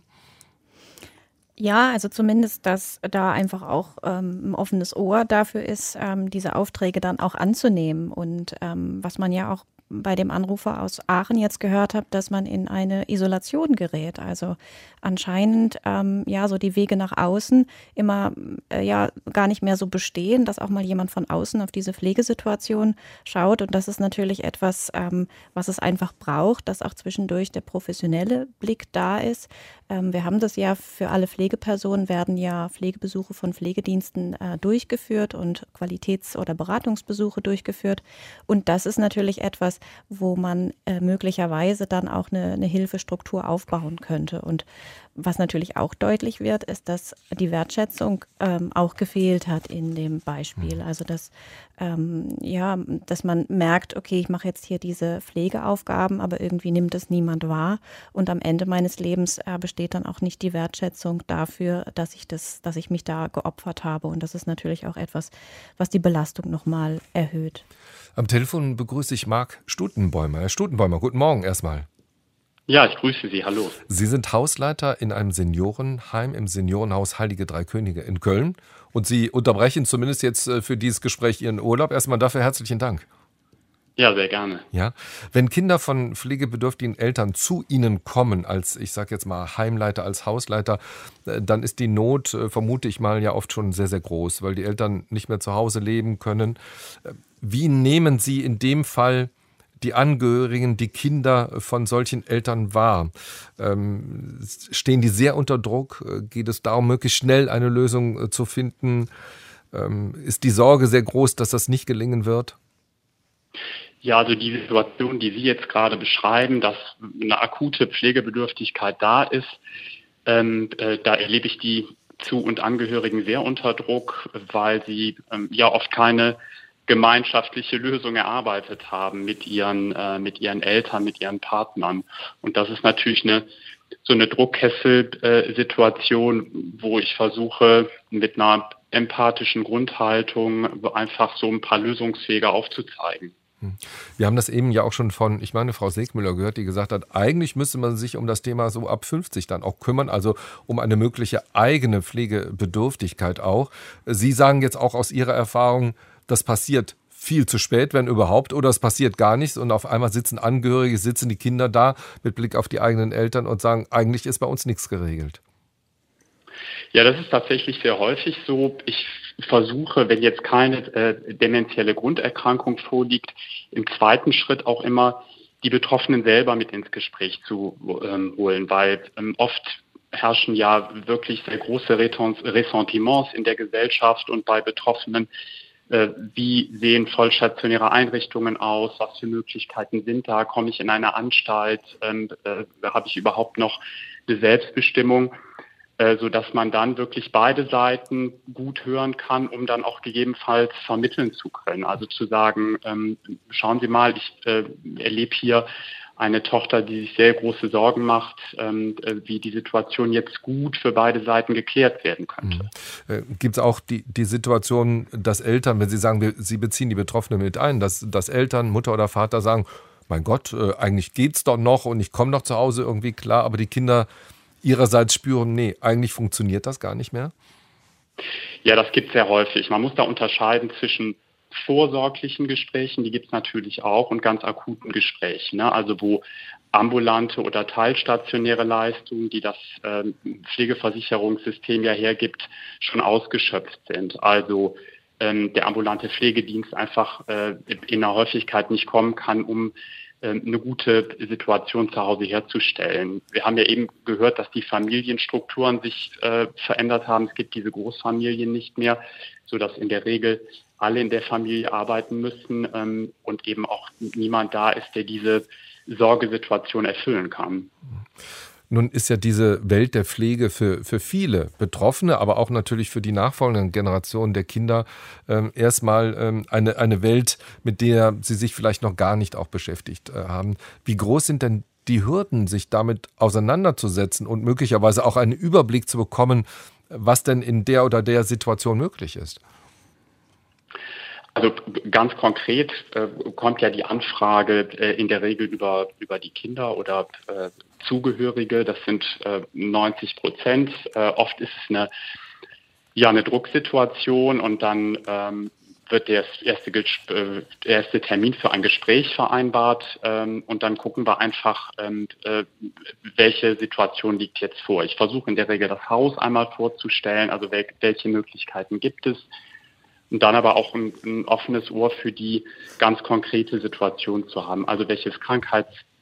Ja, also zumindest, dass da einfach auch ähm, ein offenes Ohr dafür ist, ähm, diese Aufträge dann auch anzunehmen. Und ähm, was man ja auch bei dem Anrufer aus Aachen jetzt gehört habe, dass man in eine Isolation gerät. Also anscheinend ähm, ja so die Wege nach außen immer äh, ja gar nicht mehr so bestehen, dass auch mal jemand von außen auf diese Pflegesituation schaut. Und das ist natürlich etwas, ähm, was es einfach braucht, dass auch zwischendurch der professionelle Blick da ist, Ähm, wir haben das ja für alle Pflegepersonen, werden ja Pflegebesuche von Pflegediensten äh, durchgeführt und Qualitäts- oder Beratungsbesuche durchgeführt. Und das ist natürlich etwas, wo man äh, möglicherweise dann auch eine, eine Hilfestruktur aufbauen könnte. Und was natürlich auch deutlich wird, ist, dass die Wertschätzung ähm, auch gefehlt hat in dem Beispiel. Also dass, ähm, ja, dass man merkt, okay, ich mache jetzt hier diese Pflegeaufgaben, aber irgendwie nimmt es niemand wahr. Und am Ende meines Lebens äh, besteht dann auch nicht die Wertschätzung dafür, dass ich das, dass ich mich da geopfert habe. Und das ist natürlich auch etwas, was die Belastung nochmal erhöht. Am Telefon begrüße ich Marc Stutenbäumer. Herr Stutenbäumer, guten Morgen erstmal. Ja, ich grüße Sie. Hallo. Sie sind Hausleiter in einem Seniorenheim im Seniorenhaus Heilige Drei Könige in Köln. Und Sie unterbrechen zumindest jetzt für dieses Gespräch Ihren Urlaub. Erstmal dafür herzlichen Dank. Ja, sehr gerne. Ja, wenn Kinder von pflegebedürftigen Eltern zu Ihnen kommen, als, ich sage jetzt mal, Heimleiter, als Hausleiter, dann ist die Not, vermute ich mal, ja oft schon sehr, sehr groß, weil die Eltern nicht mehr zu Hause leben können. Wie nehmen Sie in dem Fall die Angehörigen, die Kinder von solchen Eltern wahr? Ähm, stehen die sehr unter Druck? Geht es darum, möglichst schnell eine Lösung zu finden? Ähm, ist die Sorge sehr groß, dass das nicht gelingen wird? Ja, also die Situation, die Sie jetzt gerade beschreiben, dass eine akute Pflegebedürftigkeit da ist, ähm, äh, da erlebe ich die Zu- und Angehörigen sehr unter Druck, weil sie ähm, ja oft keine gemeinschaftliche Lösung erarbeitet haben mit ihren äh, mit ihren Eltern, mit ihren Partnern. Und das ist natürlich eine so eine Druckkessel-Situation, wo ich versuche, mit einer empathischen Grundhaltung einfach so ein paar Lösungswege aufzuzeigen. Wir haben das eben ja auch schon von, ich meine, Frau Segmüller gehört, die gesagt hat, eigentlich müsste man sich um das Thema so ab fünfzig dann auch kümmern, also um eine mögliche eigene Pflegebedürftigkeit auch. Sie sagen jetzt auch aus Ihrer Erfahrung, das passiert viel zu spät, wenn überhaupt, oder es passiert gar nichts und auf einmal sitzen Angehörige, sitzen die Kinder da mit Blick auf die eigenen Eltern und sagen, eigentlich ist bei uns nichts geregelt. Ja, das ist tatsächlich sehr häufig so. Ich versuche, wenn jetzt keine äh, dementielle Grunderkrankung vorliegt, im zweiten Schritt auch immer die Betroffenen selber mit ins Gespräch zu ähm, holen, weil ähm, oft herrschen ja wirklich sehr große Ressentiments in der Gesellschaft und bei Betroffenen. Äh, wie sehen vollstationäre Einrichtungen aus? Was für Möglichkeiten sind da? Komme ich in eine Anstalt? Ähm, äh, habe ich überhaupt noch eine Selbstbestimmung? So dass man dann wirklich beide Seiten gut hören kann, um dann auch gegebenenfalls vermitteln zu können. Also zu sagen, ähm, schauen Sie mal, ich äh, erlebe hier eine Tochter, die sich sehr große Sorgen macht, ähm, wie die Situation jetzt gut für beide Seiten geklärt werden könnte. Mhm. Gibt es auch die, die Situation, dass Eltern, wenn Sie sagen, wir, Sie beziehen die Betroffenen mit ein, dass, dass Eltern, Mutter oder Vater sagen, mein Gott, äh, eigentlich geht's doch noch und ich komme doch zu Hause irgendwie klar, aber die Kinder ihrerseits spüren, nee, eigentlich funktioniert das gar nicht mehr? Ja, das gibt es sehr häufig. Man muss da unterscheiden zwischen vorsorglichen Gesprächen, die gibt es natürlich auch, und ganz akuten Gesprächen, ne? Also wo ambulante oder teilstationäre Leistungen, die das äh, Pflegeversicherungssystem ja hergibt, schon ausgeschöpft sind. Also ähm, der ambulante Pflegedienst einfach äh, in der Häufigkeit nicht kommen kann, um eine gute Situation zu Hause herzustellen. Wir haben ja eben gehört, dass die Familienstrukturen sich äh, verändert haben. Es gibt diese Großfamilien nicht mehr, sodass in der Regel alle in der Familie arbeiten müssen ähm, und eben auch niemand da ist, der diese Sorgesituation erfüllen kann. Nun ist ja diese Welt der Pflege für, für viele Betroffene, aber auch natürlich für die nachfolgenden Generationen der Kinder ähm, erstmal ähm, eine, eine Welt, mit der sie sich vielleicht noch gar nicht auch beschäftigt äh, haben. Wie groß sind denn die Hürden, sich damit auseinanderzusetzen und möglicherweise auch einen Überblick zu bekommen, was denn in der oder der Situation möglich ist? Also ganz konkret äh, kommt ja die Anfrage äh, in der Regel über, über die Kinder oder äh, Zugehörige. Das sind äh, neunzig Prozent. Äh, oft ist es eine, ja, eine Drucksituation und dann ähm, wird der erste, äh, der erste Termin für ein Gespräch vereinbart ähm, und dann gucken wir einfach, ähm, äh, welche Situation liegt jetzt vor. Ich versuche in der Regel das Haus einmal vorzustellen, also wel- welche Möglichkeiten gibt es. Und dann aber auch ein, ein offenes Ohr für die ganz konkrete Situation zu haben. Also welches Krankheits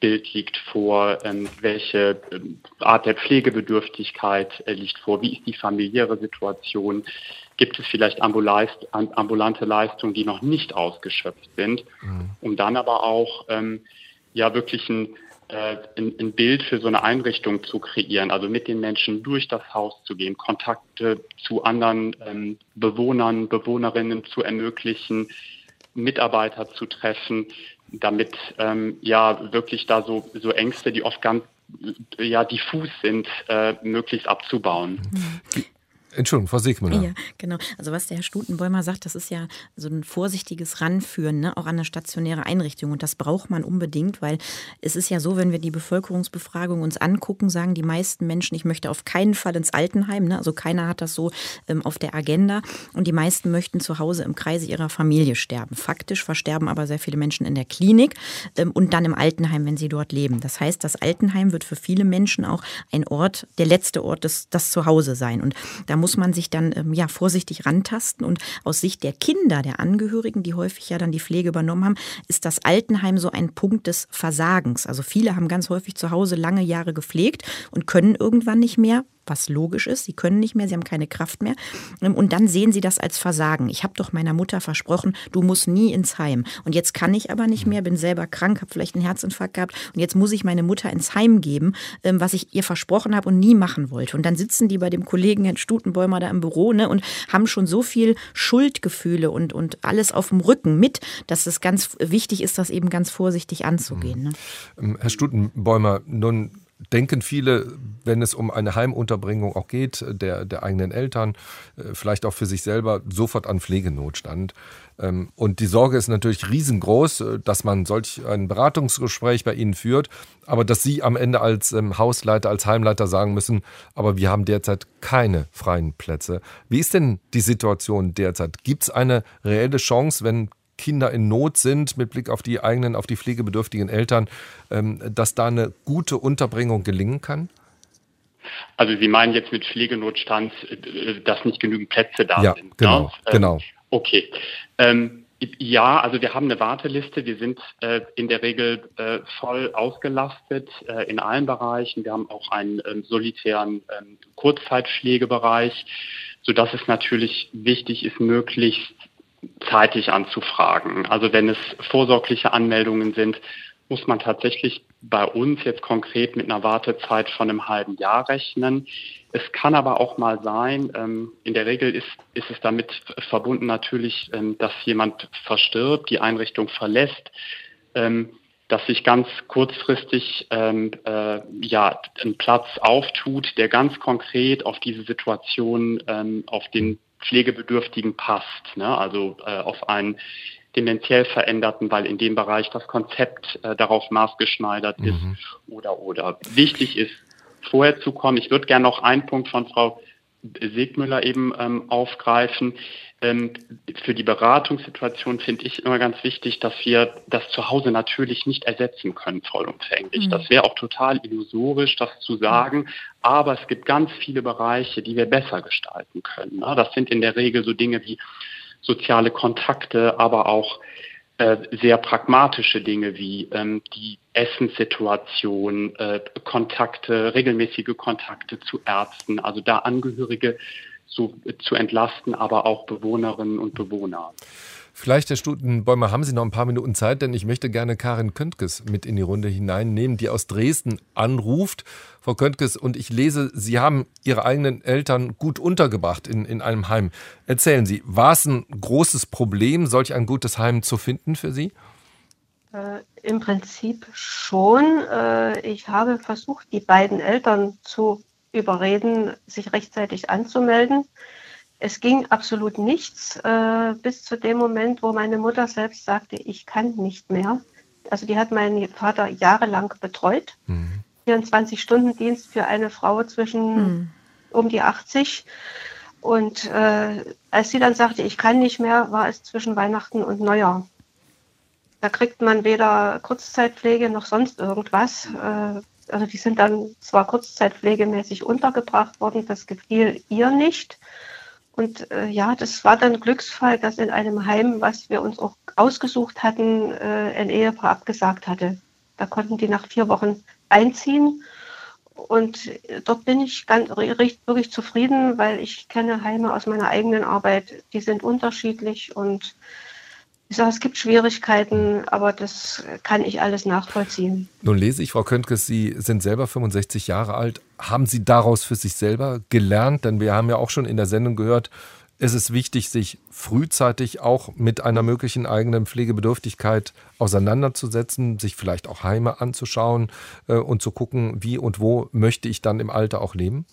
Bild liegt vor, ähm, welche ähm, Art der Pflegebedürftigkeit äh, liegt vor, wie ist die familiäre Situation, gibt es vielleicht ambulante, ambulante Leistungen, die noch nicht ausgeschöpft sind, mhm. um dann aber auch ähm, ja wirklich ein, äh, ein, ein Bild für so eine Einrichtung zu kreieren, also mit den Menschen durch das Haus zu gehen, Kontakte zu anderen ähm, Bewohnern, Bewohnerinnen zu ermöglichen, Mitarbeiter zu treffen, damit ähm, ja wirklich da so, so Ängste, die oft ganz ja, diffus sind, äh, möglichst abzubauen. Mhm. Entschuldigung, Frau Siegmüller. Ja, genau. Also was der Herr Stutenbäumer sagt, das ist ja so ein vorsichtiges Ranführen, ne, auch an eine stationäre Einrichtung. Und das braucht man unbedingt, weil es ist ja so, wenn wir die Bevölkerungsbefragung uns angucken, sagen die meisten Menschen, ich möchte auf keinen Fall ins Altenheim. Ne? Also keiner hat das so ähm, auf der Agenda. Und die meisten möchten zu Hause im Kreise ihrer Familie sterben. Faktisch versterben aber sehr viele Menschen in der Klinik ähm, und dann im Altenheim, wenn sie dort leben. Das heißt, das Altenheim wird für viele Menschen auch ein Ort, der letzte Ort, das, das Zuhause sein. Und da muss man sich dann ähm, ja, vorsichtig rantasten. Und aus Sicht der Kinder, der Angehörigen, die häufig ja dann die Pflege übernommen haben, ist das Altenheim so ein Punkt des Versagens. Also viele haben ganz häufig zu Hause lange Jahre gepflegt und können irgendwann nicht mehr, was logisch ist. Sie können nicht mehr, sie haben keine Kraft mehr. Und dann sehen sie das als Versagen. Ich habe doch meiner Mutter versprochen, du musst nie ins Heim. Und jetzt kann ich aber nicht mehr, bin selber krank, habe vielleicht einen Herzinfarkt gehabt. Und jetzt muss ich meine Mutter ins Heim geben, was ich ihr versprochen habe und nie machen wollte. Und dann sitzen die bei dem Kollegen Herrn Stutenbäumer da im Büro, ne, und haben schon so viel Schuldgefühle und, und alles auf dem Rücken mit, dass es ganz wichtig ist, das eben ganz vorsichtig anzugehen. Ne? Herr Stutenbäumer, nun denken viele, wenn es um eine Heimunterbringung auch geht, der, der eigenen Eltern, vielleicht auch für sich selber, sofort an Pflegenotstand. Und die Sorge ist natürlich riesengroß, dass man solch ein Beratungsgespräch bei Ihnen führt, aber dass Sie am Ende als Hausleiter, als Heimleiter sagen müssen, aber wir haben derzeit keine freien Plätze. Wie ist denn die Situation derzeit? Gibt es eine reelle Chance, wenn Kinder in Not sind, mit Blick auf die eigenen, auf die pflegebedürftigen Eltern, dass da eine gute Unterbringung gelingen kann? Also Sie meinen jetzt mit Pflegenotstand, dass nicht genügend Plätze da ja, sind? Genau, ne? genau. Okay. Ähm, ja, also wir haben eine Warteliste. Wir sind äh, in der Regel äh, voll ausgelastet äh, in allen Bereichen. Wir haben auch einen ähm, solitären ähm, Kurzzeitpflegebereich, sodass es natürlich wichtig ist, möglichst zeitig anzufragen. Also wenn es vorsorgliche Anmeldungen sind, muss man tatsächlich bei uns jetzt konkret mit einer Wartezeit von einem halben Jahr rechnen. Es kann aber auch mal sein, ähm, in der Regel ist, ist es damit verbunden natürlich, ähm, dass jemand verstirbt, die Einrichtung verlässt, ähm, dass sich ganz kurzfristig ähm, äh, ja, ein Platz auftut, der ganz konkret auf diese Situation, ähm, auf den Pflegebedürftigen passt, ne? Also äh, auf einen dementiell Veränderten, weil in dem Bereich das Konzept äh, darauf maßgeschneidert ist, mhm. oder, oder. Wichtig ist, vorher zu kommen. Ich würde gerne noch einen Punkt von Frau Siegmüller eben ähm, aufgreifen. Ähm, für die Beratungssituation finde ich immer ganz wichtig, dass wir das zu Hause natürlich nicht ersetzen können, vollumfänglich. Mhm. Das wäre auch total illusorisch, das zu sagen. Aber es gibt ganz viele Bereiche, die wir besser gestalten können. Ne? Das sind in der Regel so Dinge wie soziale Kontakte, aber auch äh, sehr pragmatische Dinge wie ähm, die Essenssituation, äh, Kontakte, regelmäßige Kontakte zu Ärzten, also da Angehörige zu, zu entlasten, aber auch Bewohnerinnen und Bewohner. Vielleicht, Herr Stutenbäumer, haben Sie noch ein paar Minuten Zeit, denn ich möchte gerne Karin Köntges mit in die Runde hineinnehmen, die aus Dresden anruft. Frau Köntges, und ich lese, Sie haben Ihre eigenen Eltern gut untergebracht in, in einem Heim. Erzählen Sie, war es ein großes Problem, solch ein gutes Heim zu finden für Sie? Äh, Im Prinzip schon. Äh, ich habe versucht, die beiden Eltern zu überreden, sich rechtzeitig anzumelden. Es ging absolut nichts, äh, bis zu dem Moment, wo meine Mutter selbst sagte, ich kann nicht mehr. Also die hat meinen Vater jahrelang betreut. Mhm. vierundzwanzig-Stunden-Dienst für eine Frau zwischen mhm. um die achtzig. Und äh, als sie dann sagte, ich kann nicht mehr, war es zwischen Weihnachten und Neujahr. Da kriegt man weder Kurzzeitpflege noch sonst irgendwas. Äh, also die sind dann zwar kurzzeitpflegemäßig untergebracht worden, das gefiel ihr nicht. Und äh, ja, das war dann ein Glücksfall, dass in einem Heim, was wir uns auch ausgesucht hatten, äh, ein Ehepaar abgesagt hatte. Da konnten die nach vier Wochen einziehen. Und dort bin ich ganz wirklich zufrieden, weil ich kenne Heime aus meiner eigenen Arbeit, die sind unterschiedlich und ich sage, es gibt Schwierigkeiten, aber das kann ich alles nachvollziehen. Nun lese ich, Frau Köntges, Sie sind selber fünfundsechzig Jahre alt. Haben Sie daraus für sich selber gelernt? Denn wir haben ja auch schon in der Sendung gehört, es ist wichtig, sich frühzeitig auch mit einer möglichen eigenen Pflegebedürftigkeit auseinanderzusetzen, sich vielleicht auch Heime anzuschauen äh, und zu gucken, wie und wo möchte ich dann im Alter auch leben?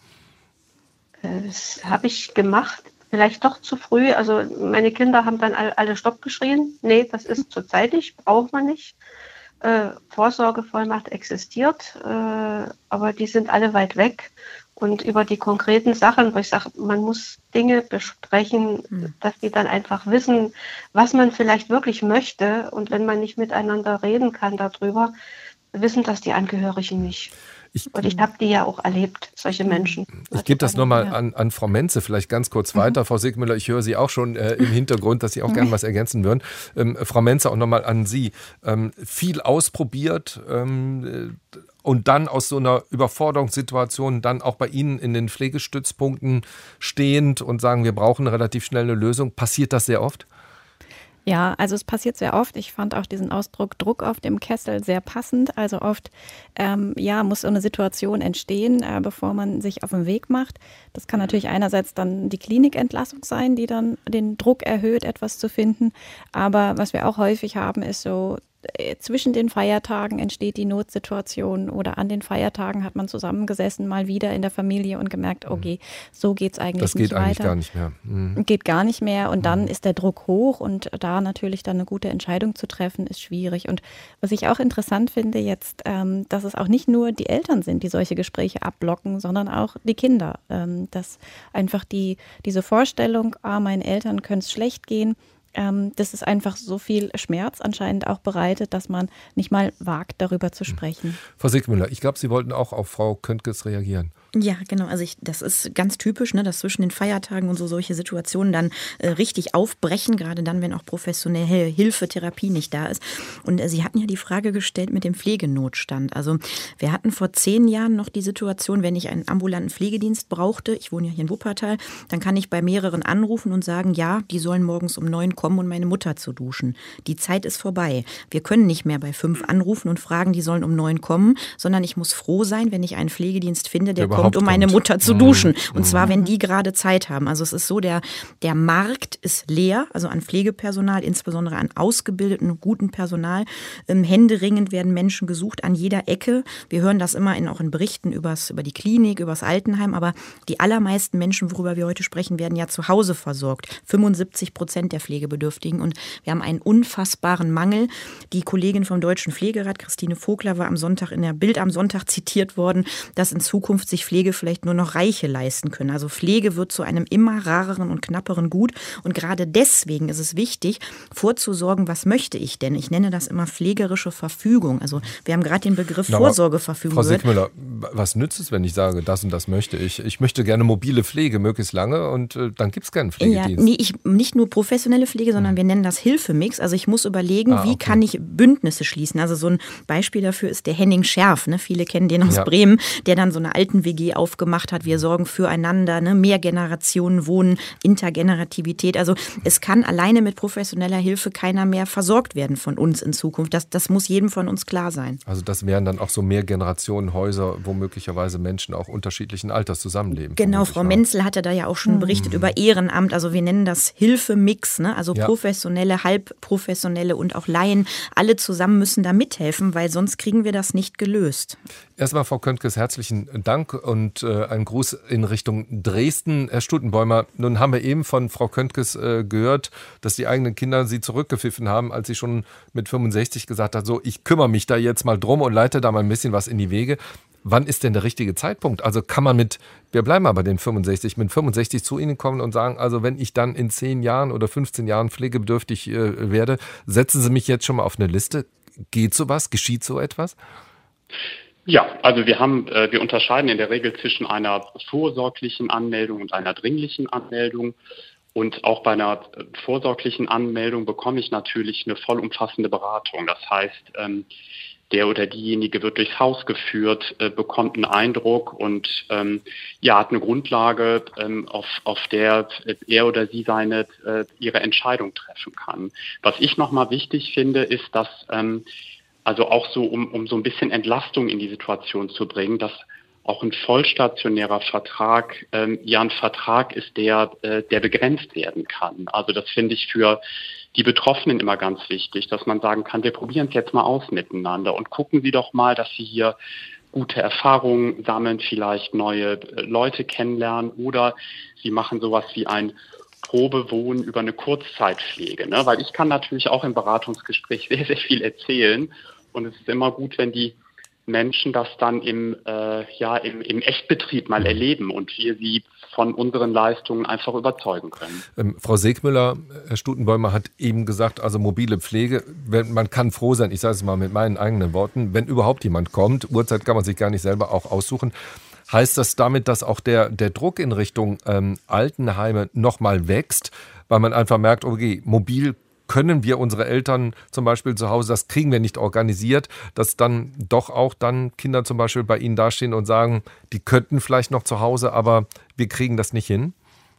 Das habe ich gemacht. Vielleicht doch zu früh. Also meine Kinder haben dann alle Stopp geschrien. Nee, das ist zu zeitig, braucht man nicht. Äh, Vorsorgevollmacht existiert, äh, aber die sind alle weit weg. Und über die konkreten Sachen, wo ich sage, man muss Dinge besprechen, mhm. dass die dann einfach wissen, was man vielleicht wirklich möchte. Und wenn man nicht miteinander reden kann darüber, wissen das die Angehörigen nicht. Ich, und ich habe die ja auch erlebt, solche Menschen. Ich gebe das nochmal an, an Frau Menze vielleicht ganz kurz mhm. weiter. Frau Siegmüller, ich höre Sie auch schon äh, im Hintergrund, dass Sie auch mhm. gerne was ergänzen würden. Ähm, Frau Menze, auch nochmal an Sie. Ähm, viel ausprobiert ähm, und dann aus so einer Überforderungssituation dann auch bei Ihnen in den Pflegestützpunkten stehend und sagen, wir brauchen relativ schnell eine Lösung. Passiert das sehr oft? Ja, also es passiert sehr oft. Ich fand auch diesen Ausdruck Druck auf dem Kessel sehr passend. Also oft ähm, ja, muss so eine Situation entstehen, äh, bevor man sich auf den Weg macht. Das kann natürlich einerseits dann die Klinikentlassung sein, die dann den Druck erhöht, etwas zu finden. Aber was wir auch häufig haben, ist so, zwischen den Feiertagen entsteht die Notsituation oder an den Feiertagen hat man zusammengesessen, mal wieder in der Familie und gemerkt, okay, so geht es eigentlich nicht weiter. Das geht eigentlich gar nicht mehr. Mhm. Geht gar nicht mehr und dann ist der Druck hoch und da natürlich dann eine gute Entscheidung zu treffen, ist schwierig. Und was ich auch interessant finde jetzt, ähm, dass es auch nicht nur die Eltern sind, die solche Gespräche abblocken, sondern auch die Kinder. Ähm, dass einfach die, diese Vorstellung, ah, meinen Eltern könnte es schlecht gehen, Ähm, das ist einfach so viel Schmerz anscheinend auch bereitet, dass man nicht mal wagt, darüber zu sprechen. Frau Siegmüller, ich glaube, Sie wollten auch auf Frau Köntges reagieren. Ja, genau. Also ich, das ist ganz typisch, ne, dass zwischen den Feiertagen und so solche Situationen dann äh, richtig aufbrechen, gerade dann, wenn auch professionelle Hilfe, Therapie nicht da ist. Und äh, Sie hatten ja die Frage gestellt mit dem Pflegenotstand. Also wir hatten vor zehn Jahren noch die Situation, wenn ich einen ambulanten Pflegedienst brauchte, ich wohne ja hier in Wuppertal, dann kann ich bei mehreren anrufen und sagen, ja, die sollen morgens um neun kommen und meine Mutter zu duschen. Die Zeit ist vorbei. Wir können nicht mehr bei fünf anrufen und fragen, die sollen um neun kommen, sondern ich muss froh sein, wenn ich einen Pflegedienst finde, der, der kommt, um meine Mutter zu duschen. Und zwar, wenn die gerade Zeit haben. Also es ist so, der, der Markt ist leer, also an Pflegepersonal, insbesondere an ausgebildeten, guten Personal. Ähm, händeringend werden Menschen gesucht an jeder Ecke. Wir hören das immer in, auch in Berichten übers, über die Klinik, über das Altenheim. Aber die allermeisten Menschen, worüber wir heute sprechen, werden ja zu Hause versorgt. fünfundsiebzig Prozent der Pflegebedürftigen. Und wir haben einen unfassbaren Mangel. Die Kollegin vom Deutschen Pflegerat, Christine Vogler, war am Sonntag in der Bild am Sonntag zitiert worden, dass in Zukunft sich Pflege vielleicht nur noch Reiche leisten können. Also Pflege wird zu einem immer rareren und knapperen Gut. Und gerade deswegen ist es wichtig, vorzusorgen, was möchte ich denn? Ich nenne das immer pflegerische Verfügung. Also wir haben gerade den Begriff Na, Vorsorgeverfügung Frau gehört. Siegmüller, was nützt es, wenn ich sage, das und das möchte ich? Ich möchte gerne mobile Pflege, möglichst lange und äh, dann gibt es keinen Pflegedienst. Ja, nee, ich, nicht nur professionelle Pflege, sondern wir nennen das Hilfemix. Also ich muss überlegen, ah, okay. wie kann ich Bündnisse schließen? Also so ein Beispiel dafür ist der Henning Scherf. Ne? Viele kennen den aus ja. Bremen, der dann so eine Alten-W G aufgemacht hat. Wir sorgen füreinander, ne? Mehr Generationen wohnen, Intergenerativität. Also es kann alleine mit professioneller Hilfe keiner mehr versorgt werden von uns in Zukunft. Das, das muss jedem von uns klar sein. Also das wären dann auch so Mehrgenerationenhäuser, wo möglicherweise Menschen auch unterschiedlichen Alters zusammenleben. Genau, Frau Menzel hatte da ja auch schon berichtet mhm. über Ehrenamt. Also wir nennen das Hilfemix, ne? Also ja. professionelle, halbprofessionelle und auch Laien. Alle zusammen müssen da mithelfen, weil sonst kriegen wir das nicht gelöst. Erstmal, Frau Köntges, herzlichen Dank und äh, ein Gruß in Richtung Dresden. Herr Stutenbäumer, nun haben wir eben von Frau Köntges äh, gehört, dass die eigenen Kinder sie zurückgepfiffen haben, als sie schon mit fünfundsechzig gesagt hat, so, ich kümmere mich da jetzt mal drum und leite da mal ein bisschen was in die Wege. Wann ist denn der richtige Zeitpunkt? Also kann man mit, wir bleiben mal bei den fünfundsechzig, mit fünfundsechzig zu Ihnen kommen und sagen, also wenn ich dann in zehn Jahren oder fünfzehn Jahren pflegebedürftig äh, werde, setzen Sie mich jetzt schon mal auf eine Liste. Geht sowas? Geschieht so etwas? Ja, also wir haben, äh, wir unterscheiden in der Regel zwischen einer vorsorglichen Anmeldung und einer dringlichen Anmeldung. Und auch bei einer vorsorglichen Anmeldung bekomme ich natürlich eine vollumfassende Beratung. Das heißt, ähm, der oder diejenige wird durchs Haus geführt, äh, bekommt einen Eindruck und ähm, ja, hat eine Grundlage, ähm, auf, auf der er oder sie seine äh, ihre Entscheidung treffen kann. Was ich nochmal wichtig finde, ist, dass ähm, also auch so, um, um so ein bisschen Entlastung in die Situation zu bringen, dass auch ein vollstationärer Vertrag ähm, ja ein Vertrag ist, der, äh, der begrenzt werden kann. Also das finde ich für die Betroffenen immer ganz wichtig, dass man sagen kann, wir probieren es jetzt mal aus miteinander und gucken Sie doch mal, dass Sie hier gute Erfahrungen sammeln, vielleicht neue Leute kennenlernen oder Sie machen sowas wie ein Probewohnen über eine Kurzzeitpflege. Ne? Weil ich kann natürlich auch im Beratungsgespräch sehr, sehr viel erzählen und es ist immer gut, wenn die Menschen das dann im, äh, ja, im, im Echtbetrieb mal erleben und wir sie von unseren Leistungen einfach überzeugen können. Ähm, Frau Segmüller, Herr Stutenbäumer hat eben gesagt, also mobile Pflege, wenn, man kann froh sein, ich sage es mal mit meinen eigenen Worten, wenn überhaupt jemand kommt, Uhrzeit kann man sich gar nicht selber auch aussuchen. Heißt das damit, dass auch der, der Druck in Richtung ähm, Altenheime nochmal wächst, weil man einfach merkt, okay, mobil können wir unsere Eltern zum Beispiel zu Hause, das kriegen wir nicht organisiert, dass dann doch auch dann Kinder zum Beispiel bei Ihnen dastehen und sagen, die könnten vielleicht noch zu Hause, aber wir kriegen das nicht hin?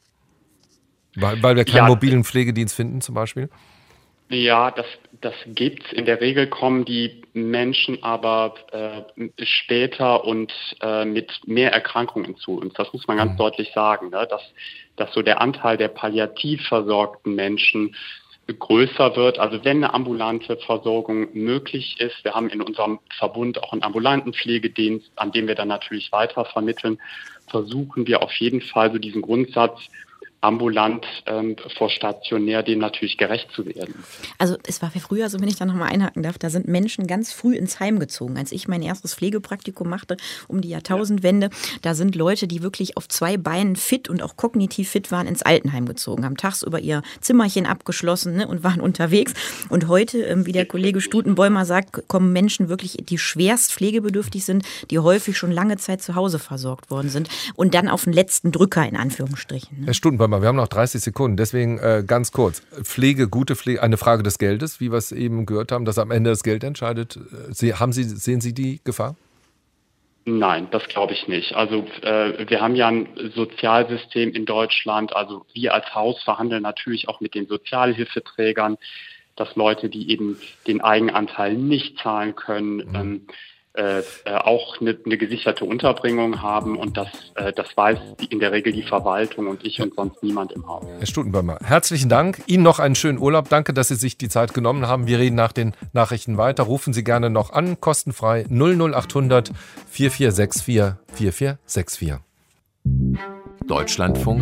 Weil, weil wir keinen ja, mobilen Pflegedienst finden zum Beispiel? Ja, das, das gibt's. In der Regel kommen die Menschen aber äh, später und äh, mit mehr Erkrankungen zu uns. Das muss man ganz mhm. deutlich sagen, ne? dass, dass so der Anteil der palliativ versorgten Menschen größer wird. Also wenn eine ambulante Versorgung möglich ist, wir haben in unserem Verbund auch einen ambulanten Pflegedienst, an dem wir dann natürlich weiter vermitteln, versuchen wir auf jeden Fall so diesen Grundsatz ambulant ähm, vor stationär, dem natürlich gerecht zu werden. Also es war wie früher, so wenn ich da nochmal einhaken darf, da sind Menschen ganz früh ins Heim gezogen. Als ich mein erstes Pflegepraktikum machte, um die Jahrtausendwende, ja. da sind Leute, die wirklich auf zwei Beinen fit und auch kognitiv fit waren, ins Altenheim gezogen, haben tagsüber ihr Zimmerchen abgeschlossen, ne, und waren unterwegs. Und heute, ähm, wie der Kollege Stutenbäumer sagt, kommen Menschen wirklich, die schwerst pflegebedürftig sind, die häufig schon lange Zeit zu Hause versorgt worden sind und dann auf den letzten Drücker in Anführungsstrichen. Ne? Herr Stutenbäumer, wir haben noch dreißig Sekunden, deswegen äh, ganz kurz. Pflege, gute Pflege, eine Frage des Geldes, wie wir es eben gehört haben, dass am Ende das Geld entscheidet. Sie, haben Sie, sehen Sie die Gefahr? Nein, das glaube ich nicht. Also äh, wir haben ja ein Sozialsystem in Deutschland, also wir als Haus verhandeln natürlich auch mit den Sozialhilfeträgern, dass Leute, die eben den Eigenanteil nicht zahlen können, mhm. ähm, Äh, äh, auch eine, eine gesicherte Unterbringung haben und das, äh, das weiß in der Regel die Verwaltung und ich und sonst niemand im Haus. Herr Stutenbäumer, herzlichen Dank. Ihnen noch einen schönen Urlaub. Danke, dass Sie sich die Zeit genommen haben. Wir reden nach den Nachrichten weiter. Rufen Sie gerne noch an, kostenfrei null null acht hundert vier vier sechs vier vier vier sechs vier. Deutschlandfunk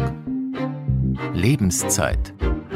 Lebenszeit.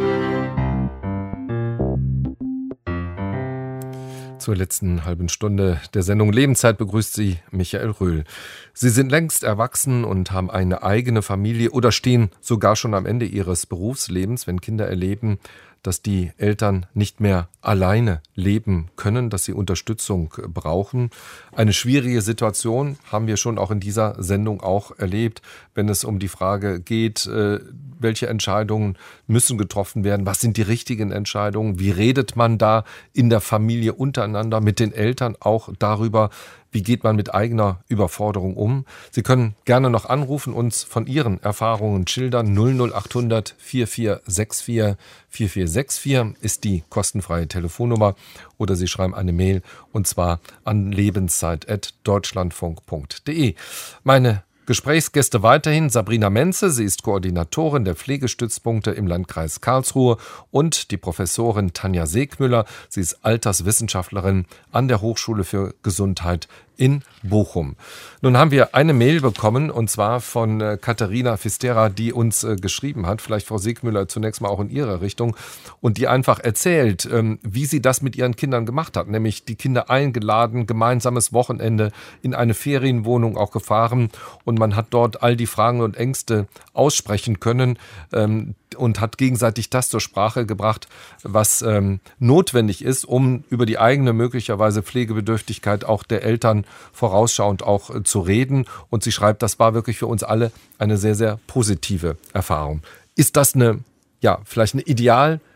Zur letzten halben Stunde der Sendung Lebenszeit begrüßt Sie Michael Röhl. Sie sind längst erwachsen und haben eine eigene Familie oder stehen sogar schon am Ende ihres Berufslebens, wenn Kinder erleben, dass die Eltern nicht mehr alleine leben können, dass sie Unterstützung brauchen. Eine schwierige Situation haben wir schon auch in dieser Sendung auch erlebt, wenn es um die Frage geht, welche Entscheidungen müssen getroffen werden, was sind die richtigen Entscheidungen, wie redet man da in der Familie untereinander mit den Eltern auch darüber, wie geht man mit eigener Überforderung um? Sie können gerne noch anrufen, uns von Ihren Erfahrungen schildern. null null acht hundert vier vier sechs vier vier vier sechs vier ist die kostenfreie Telefonnummer. Oder Sie schreiben eine Mail und zwar an lebenszeit at deutschlandfunk punkt de. Meine Gesprächsgäste weiterhin Sabrina Menze, sie ist Koordinatorin der Pflegestützpunkte im Landkreis Karlsruhe und die Professorin Tanja Segmüller, sie ist Alterswissenschaftlerin an der Hochschule für Gesundheit in Bochum. Nun haben wir eine Mail bekommen und zwar von äh, Katharina Fistera, die uns äh, geschrieben hat, vielleicht Frau Segmüller zunächst mal auch in ihre Richtung und die einfach erzählt, ähm, wie sie das mit ihren Kindern gemacht hat, nämlich die Kinder eingeladen, gemeinsames Wochenende in eine Ferienwohnung auch gefahren und man hat dort all die Fragen und Ängste aussprechen können ähm, und hat gegenseitig das zur Sprache gebracht, was ähm, notwendig ist, um über die eigene möglicherweise Pflegebedürftigkeit auch der Eltern vorausschauend auch äh, zu reden. Und sie schreibt, das war wirklich für uns alle eine sehr, sehr positive Erfahrung. Ist das eine, ja, vielleicht eine Ideal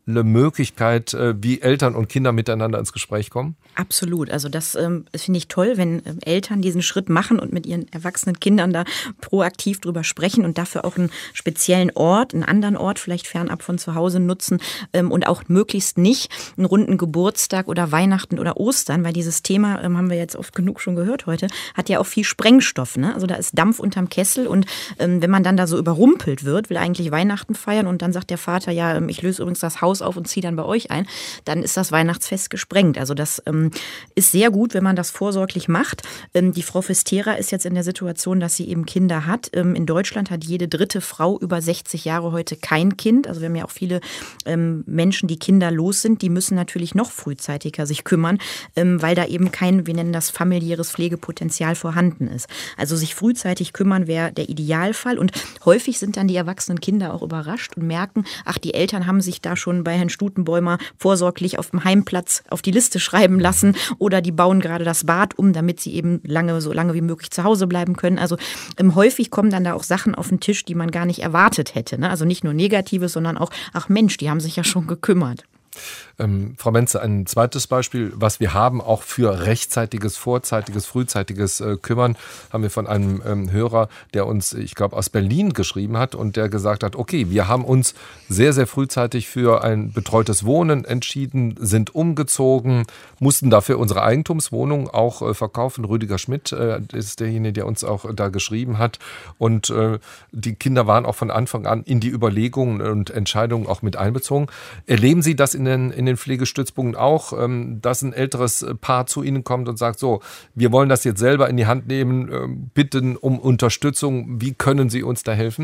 Möglichkeit, wie Eltern und Kinder miteinander ins Gespräch kommen? Absolut. Also das, ähm, das finde ich toll, wenn ähm, Eltern diesen Schritt machen und mit ihren erwachsenen Kindern da proaktiv drüber sprechen und dafür auch einen speziellen Ort, einen anderen Ort, vielleicht fernab von zu Hause nutzen ähm, und auch möglichst nicht einen runden Geburtstag oder Weihnachten oder Ostern, weil dieses Thema, ähm, haben wir jetzt oft genug schon gehört heute, hat ja auch viel Sprengstoff. Ne? Also da ist Dampf unterm Kessel und ähm, wenn man dann da so überrumpelt wird, will eigentlich Weihnachten feiern und dann sagt der Vater, ja, ähm, ich löse übrigens das Haus auf und ziehe dann bei euch ein, dann ist das Weihnachtsfest gesprengt. Also das ähm, ist sehr gut, wenn man das vorsorglich macht. Ähm, die Frau Festera ist jetzt in der Situation, dass sie eben Kinder hat. Ähm, in Deutschland hat jede dritte Frau über sechzig Jahre heute kein Kind. Also wir haben ja auch viele ähm, Menschen, die kinderlos sind. Die müssen natürlich noch frühzeitiger sich kümmern, ähm, weil da eben kein, wir nennen das familiäres Pflegepotenzial vorhanden ist. Also sich frühzeitig kümmern wäre der Idealfall. Und häufig sind dann die erwachsenen Kinder auch überrascht und merken, ach, die Eltern haben sich da schon bei Herrn Stutenbäumer vorsorglich auf dem Heimplatz auf die Liste schreiben lassen. Oder die bauen gerade das Bad um, damit sie eben lange, so lange wie möglich zu Hause bleiben können. Also ähm, häufig kommen dann da auch Sachen auf den Tisch, die man gar nicht erwartet hätte. Ne? Also nicht nur Negatives, sondern auch, ach Mensch, die haben sich ja schon gekümmert. Ähm, Frau Menze, ein zweites Beispiel, was wir haben, auch für rechtzeitiges, vorzeitiges, frühzeitiges äh, Kümmern, haben wir von einem ähm, Hörer, der uns, ich glaube, aus Berlin geschrieben hat und der gesagt hat, okay, wir haben uns sehr, sehr frühzeitig für ein betreutes Wohnen entschieden, sind umgezogen, mussten dafür unsere Eigentumswohnung auch äh, verkaufen. Rüdiger Schmidt äh, ist derjenige, der uns auch da geschrieben hat und äh, die Kinder waren auch von Anfang an in die Überlegungen und Entscheidungen auch mit einbezogen. Erleben Sie das in den, in den Pflegestützpunkten auch, dass ein älteres Paar zu Ihnen kommt und sagt, so, wir wollen das jetzt selber in die Hand nehmen, bitten um Unterstützung. Wie können Sie uns da helfen?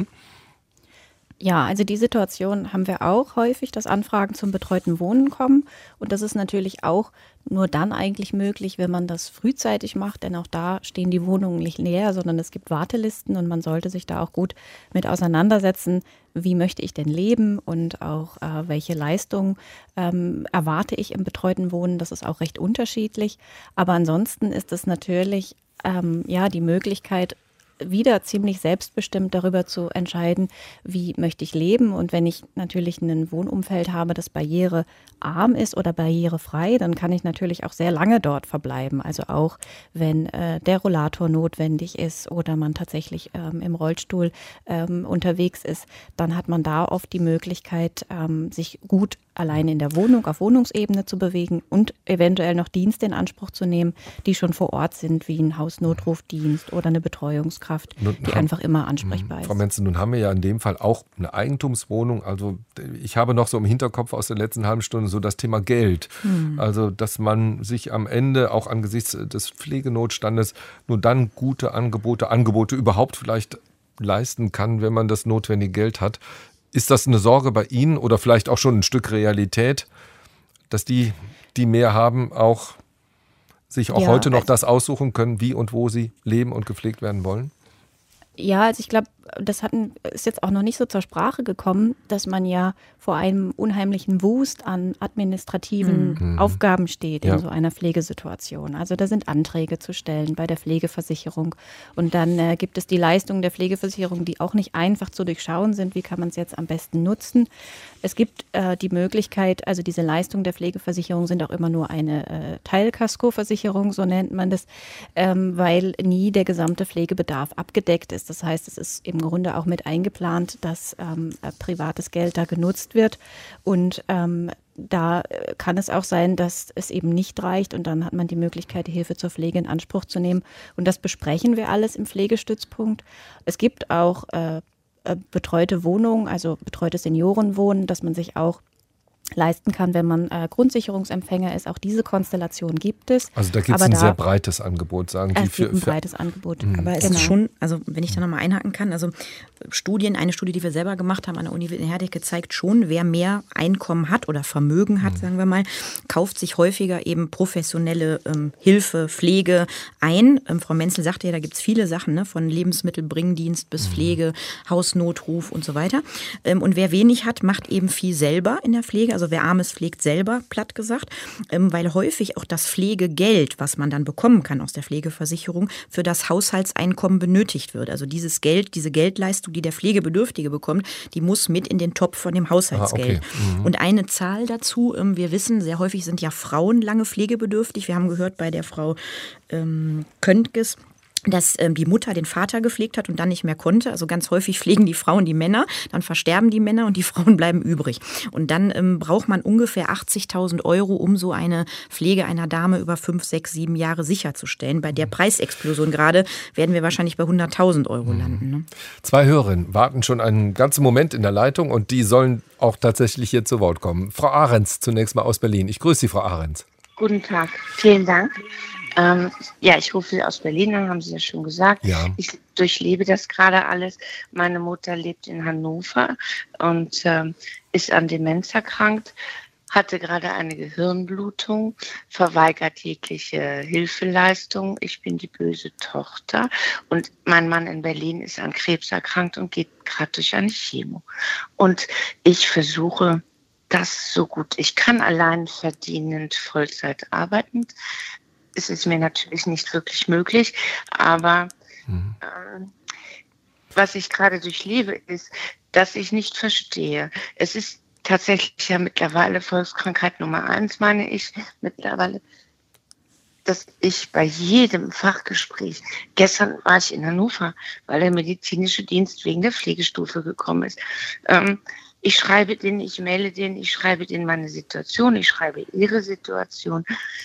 Ja, also die Situation haben wir auch häufig, dass Anfragen zum betreuten Wohnen kommen. Und das ist natürlich auch nur dann eigentlich möglich, wenn man das frühzeitig macht, denn auch da stehen die Wohnungen nicht leer, sondern es gibt Wartelisten und man sollte sich da auch gut mit auseinandersetzen, wie möchte ich denn leben und auch äh, welche Leistungen ähm, erwarte ich im betreuten Wohnen. Das ist auch recht unterschiedlich. Aber ansonsten ist es natürlich ähm, ja die Möglichkeit, wieder ziemlich selbstbestimmt darüber zu entscheiden, wie möchte ich leben. Und wenn ich natürlich ein Wohnumfeld habe, das barrierearm ist oder barrierefrei, dann kann ich natürlich auch sehr lange dort verbleiben. Also auch wenn äh, der Rollator notwendig ist oder man tatsächlich ähm, im Rollstuhl ähm, unterwegs ist, dann hat man da oft die Möglichkeit, ähm, sich gut alleine in der Wohnung, auf Wohnungsebene zu bewegen und eventuell noch Dienste in Anspruch zu nehmen, die schon vor Ort sind, wie ein Hausnotrufdienst oder eine Betreuungskraft, nun, die haben, einfach immer ansprechbar ist. Frau Menze, nun haben wir ja in dem Fall auch eine Eigentumswohnung. Also ich habe noch so im Hinterkopf aus der letzten halben Stunde so das Thema Geld. Hm. Also dass man sich am Ende auch angesichts des Pflegenotstandes nur dann gute Angebote, Angebote überhaupt vielleicht leisten kann, wenn man das notwendige Geld hat. Ist das eine Sorge bei Ihnen oder vielleicht auch schon ein Stück Realität, dass die, die mehr haben, auch sich auch ja, heute noch das aussuchen können, wie und wo sie leben und gepflegt werden wollen? Ja, also ich glaube, das hatten, ist jetzt auch noch nicht so zur Sprache gekommen, dass man ja vor einem unheimlichen Wust an administrativen mhm. Aufgaben steht in ja. so einer Pflegesituation. Also da sind Anträge zu stellen bei der Pflegeversicherung und dann äh, gibt es die Leistungen der Pflegeversicherung, die auch nicht einfach zu durchschauen sind. Wie kann man es jetzt am besten nutzen? Es gibt äh, die Möglichkeit, also diese Leistungen der Pflegeversicherung sind auch immer nur eine äh, Teilkaskoversicherung, so nennt man das, ähm, weil nie der gesamte Pflegebedarf abgedeckt ist. Das heißt, es ist im Grunde auch mit eingeplant, dass ähm, privates Geld da genutzt wird und ähm, da kann es auch sein, dass es eben nicht reicht und dann hat man die Möglichkeit, die Hilfe zur Pflege in Anspruch zu nehmen und das besprechen wir alles im Pflegestützpunkt. Es gibt auch äh, betreute Wohnungen, also betreute Seniorenwohnen, dass man sich auch leisten kann, wenn man äh, Grundsicherungsempfänger ist. Auch diese Konstellation gibt es. Also da gibt es ein da, sehr breites Angebot, sagen die. Es gibt ein für, breites Angebot. Mhm. Aber es genau. ist schon, also wenn ich da nochmal einhaken kann, also Studien, eine Studie, die wir selber gemacht haben an der Uni Witten-Herdecke, zeigt schon, wer mehr Einkommen hat oder Vermögen hat, mhm. sagen wir mal, kauft sich häufiger eben professionelle ähm, Hilfe, Pflege ein. Ähm, Frau Menzel sagte ja, da gibt es viele Sachen, ne, von Lebensmittelbringdienst bis mhm. Pflege, Hausnotruf und so weiter. Ähm, und wer wenig hat, macht eben viel selber in der Pflege. also wer Armes pflegt selber, platt gesagt, ähm, weil häufig auch das Pflegegeld, was man dann bekommen kann aus der Pflegeversicherung, für das Haushaltseinkommen benötigt wird. Also dieses Geld, diese Geldleistung, die der Pflegebedürftige bekommt, die muss mit in den Topf von dem Haushaltsgeld. Ah, okay. mhm. Und eine Zahl dazu, ähm, wir wissen, sehr häufig sind ja Frauen lange pflegebedürftig. Wir haben gehört bei der Frau ähm, Köntges, dass ähm, die Mutter den Vater gepflegt hat und dann nicht mehr konnte. Also ganz häufig pflegen die Frauen die Männer, dann versterben die Männer und die Frauen bleiben übrig. Und dann ähm, braucht man ungefähr achtzigtausend Euro, um so eine Pflege einer Dame über fünf, sechs, sieben Jahre sicherzustellen. Bei der Preisexplosion gerade werden wir wahrscheinlich bei hunderttausend Euro landen. Ne? Zwei Hörerinnen warten schon einen ganzen Moment in der Leitung und die sollen auch tatsächlich hier zu Wort kommen. Frau Ahrens zunächst mal aus Berlin. Ich grüße Sie, Frau Ahrens. Guten Tag, vielen Dank. Ähm, ja, ich rufe aus Berlin an, haben Sie ja schon gesagt. Ja. Ich durchlebe das gerade alles. Meine Mutter lebt in Hannover und ähm, ist an Demenz erkrankt, hatte gerade eine Gehirnblutung, verweigert jegliche Hilfeleistung. Ich bin die böse Tochter und mein Mann in Berlin ist an Krebs erkrankt und geht gerade durch eine Chemo. Und ich versuche, das so gut ich kann, allein verdienend, Vollzeit arbeitend. Es ist mir natürlich nicht wirklich möglich, aber mhm. ähm, was ich gerade durchlebe, ist, dass ich nicht verstehe. Es ist tatsächlich ja mittlerweile Volkskrankheit Nummer eins, meine ich, mittlerweile, dass ich bei jedem Fachgespräch, gestern war ich in Hannover, weil der medizinische Dienst wegen der Pflegestufe gekommen ist, ähm, ich schreibe denen, ich maile denen, ich schreibe denen meine Situation, ich schreibe ihre Situation.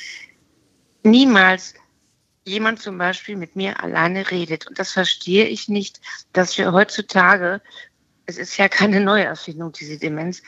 Niemals jemand zum Beispiel mit mir alleine redet. Und das verstehe ich nicht, dass wir heutzutage, es ist ja keine neue Erfindung, diese Demenz,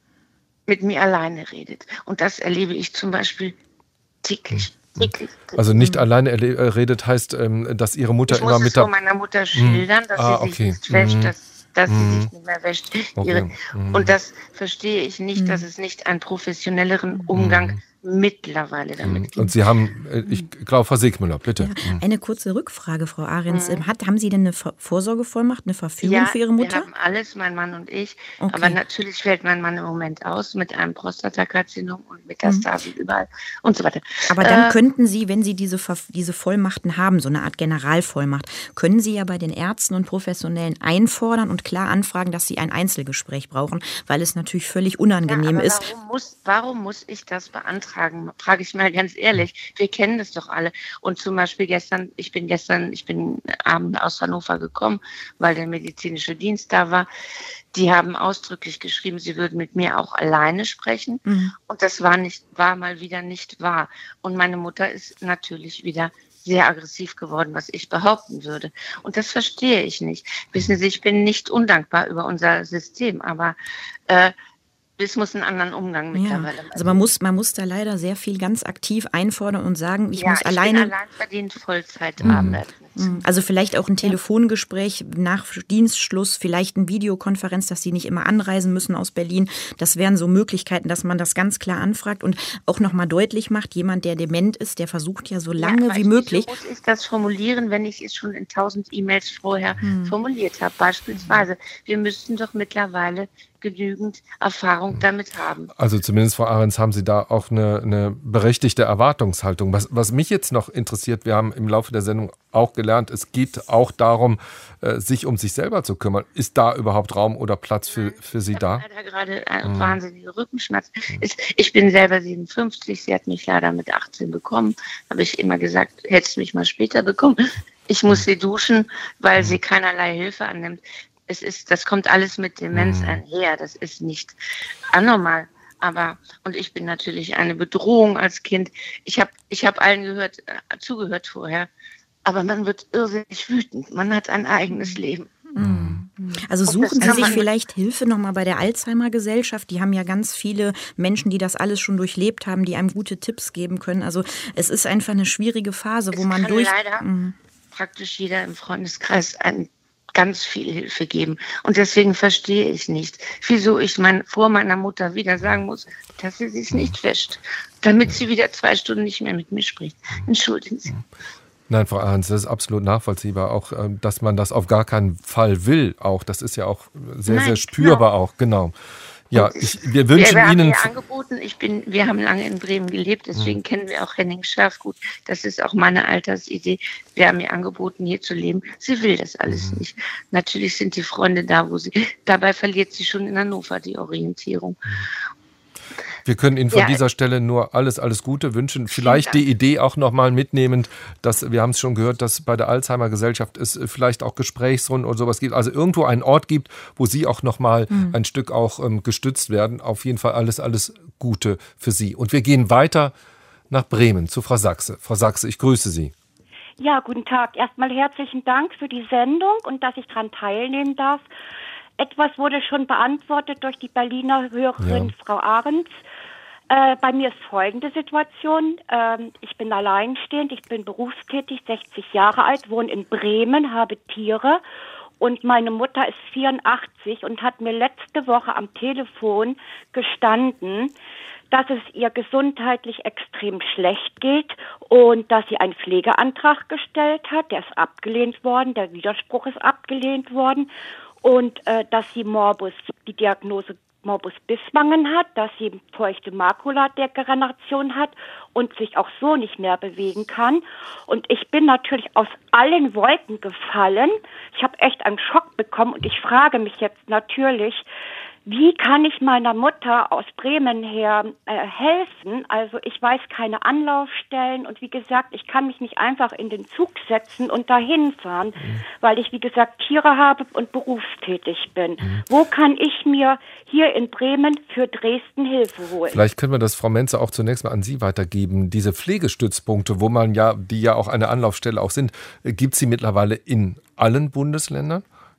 mit mir alleine redet. Und das erlebe ich zum Beispiel täglich. täglich. Also nicht alleine erle- redet heißt, dass Ihre Mutter ich immer mit der... Ich muss es meiner Mutter schildern, dass ah, sie sich okay. nicht wäscht, mhm. dass, dass mhm. sie sich nicht mehr wäscht. Okay. Ihre, mhm. Und das verstehe ich nicht, mhm. dass es nicht einen professionelleren Umgang mhm. mittlerweile damit gibt. Und Sie haben, ich glaube, Frau Segmüller, bitte. Ja, eine kurze Rückfrage, Frau Ahrens. Mhm. Hat, haben Sie denn eine Vorsorgevollmacht, eine Verfügung ja, für Ihre Mutter? Wir haben alles, mein Mann und ich. Okay. Aber natürlich fällt mein Mann im Moment aus mit einem Prostatakarzinom und Metastasen mhm. überall und so weiter. Aber dann äh, könnten Sie, wenn Sie diese, diese Vollmachten haben, so eine Art Generalvollmacht, können Sie ja bei den Ärzten und Professionellen einfordern und klar anfragen, dass Sie ein Einzelgespräch brauchen, weil es natürlich völlig unangenehm ja, ist. Warum muss, warum muss ich das beantragen? Frage ich mal ganz ehrlich. Wir kennen das doch alle. Und zum Beispiel gestern, ich bin gestern, ich bin abends aus Hannover gekommen, weil der medizinische Dienst da war. Die haben ausdrücklich geschrieben, sie würden mit mir auch alleine sprechen. Mhm. Und das war nicht, war mal wieder nicht wahr. Und meine Mutter ist natürlich wieder sehr aggressiv geworden, was ich behaupten würde. Und das verstehe ich nicht. Wissen Sie, ich bin nicht undankbar über unser System, aber äh, es muss einen anderen Umgang mittlerweile. Ja, also man muss, man muss da leider sehr viel ganz aktiv einfordern und sagen, ich ja, muss ich alleine... Bin allein verdient Vollzeit mhm. arbeiten. Also vielleicht auch ein Telefongespräch nach Dienstschluss, vielleicht eine Videokonferenz, dass Sie nicht immer anreisen müssen aus Berlin. Das wären so Möglichkeiten, dass man das ganz klar anfragt und auch nochmal deutlich macht, jemand, der dement ist, der versucht ja so lange ja, wie möglich. Wie muss ich das formulieren, wenn ich es schon in tausend E-Mails vorher hm. formuliert habe? Beispielsweise, wir müssten doch mittlerweile genügend Erfahrung damit haben. Also zumindest, Frau Ahrens, haben Sie da auch eine, eine berechtigte Erwartungshaltung. Was, was mich jetzt noch interessiert, wir haben im Laufe der Sendung auch gelernt, es geht auch darum, sich um sich selber zu kümmern. Ist da überhaupt Raum oder Platz für, für Sie da? Ich habe gerade einen wahnsinnigen Rückenschmerz. Ich bin selber siebenundfünfzig, sie hat mich leider mit achtzehn bekommen. Habe ich immer gesagt, hättest du mich mal später bekommen. Ich muss sie duschen, weil sie keinerlei Hilfe annimmt. Es ist, das kommt alles mit Demenz mhm. einher. Das ist nicht anormal. Aber, und ich bin natürlich eine Bedrohung als Kind. Ich habe ich hab allen gehört, äh, zugehört vorher. Aber man wird irrsinnig wütend. Man hat ein eigenes Leben. Mhm. Also suchen Sie sich vielleicht Hilfe nochmal bei der Alzheimer-Gesellschaft. Die haben ja ganz viele Menschen, die das alles schon durchlebt haben, die einem gute Tipps geben können. Also es ist einfach eine schwierige Phase, wo es man kann durch... leider mhm. praktisch jeder im Freundeskreis ein ganz viel Hilfe geben. Und deswegen verstehe ich nicht, wieso ich mein, vor meiner Mutter wieder sagen muss, dass sie sich nicht wäscht, damit sie wieder zwei Stunden nicht mehr mit mir spricht. Entschuldigen Sie. Nein, Frau Ahrens, das ist absolut nachvollziehbar. Auch, dass man das auf gar keinen Fall will, auch. Das ist ja auch sehr, Nein, sehr spürbar genau. auch, genau. Ja, ich, wir wünschen wir, wir Ihnen... Haben angeboten, ich bin, wir haben lange in Bremen gelebt, deswegen hm. kennen wir auch Henning Scharf gut. Das ist auch meine Altersidee. Wir haben ihr angeboten, hier zu leben. Sie will das alles hm. nicht. Natürlich sind die Freunde da, wo sie... Dabei verliert sie schon in Hannover die Orientierung. Hm. Wir können Ihnen von ja. dieser Stelle nur alles, alles Gute wünschen. Vielleicht die Idee auch nochmal mitnehmend, dass, wir haben es schon gehört, dass bei der Alzheimer-Gesellschaft es vielleicht auch Gesprächsrunden oder sowas gibt. Also irgendwo einen Ort gibt, wo Sie auch nochmal mhm. ein Stück auch ähm, gestützt werden. Auf jeden Fall alles, alles Gute für Sie. Und wir gehen weiter nach Bremen zu Frau Sachse. Frau Sachse, ich grüße Sie. Ja, guten Tag. Erstmal herzlichen Dank für die Sendung und dass ich daran teilnehmen darf. Etwas wurde schon beantwortet durch die Berliner Hörerin ja. Frau Ahrens. Äh, bei mir ist folgende Situation. Ähm, ich bin alleinstehend, ich bin berufstätig, sechzig Jahre alt, wohne in Bremen, habe Tiere und meine Mutter ist vierundachtzig und hat mir letzte Woche am Telefon gestanden, dass es ihr gesundheitlich extrem schlecht geht und dass sie einen Pflegeantrag gestellt hat. Der ist abgelehnt worden, der Widerspruch ist abgelehnt worden. Und äh, dass sie Morbus, die Diagnose Morbus Biswangen hat, dass sie feuchte Makuladegeneration hat und sich auch so nicht mehr bewegen kann. Und ich bin natürlich aus allen Wolken gefallen. Ich habe echt einen Schock bekommen und ich frage mich jetzt natürlich, wie kann ich meiner Mutter aus Bremen her äh, helfen? Also ich weiß keine Anlaufstellen und wie gesagt, ich kann mich nicht einfach in den Zug setzen und dahin fahren, mhm. weil ich wie gesagt Tiere habe und berufstätig bin. Mhm. Wo kann ich mir hier in Bremen für Dresden Hilfe holen? Vielleicht können wir das, Frau Menze, auch zunächst mal an Sie weitergeben. Diese Pflegestützpunkte, wo man ja, die ja auch eine Anlaufstelle auch sind, gibt es sie mittlerweile in allen Bundesländern?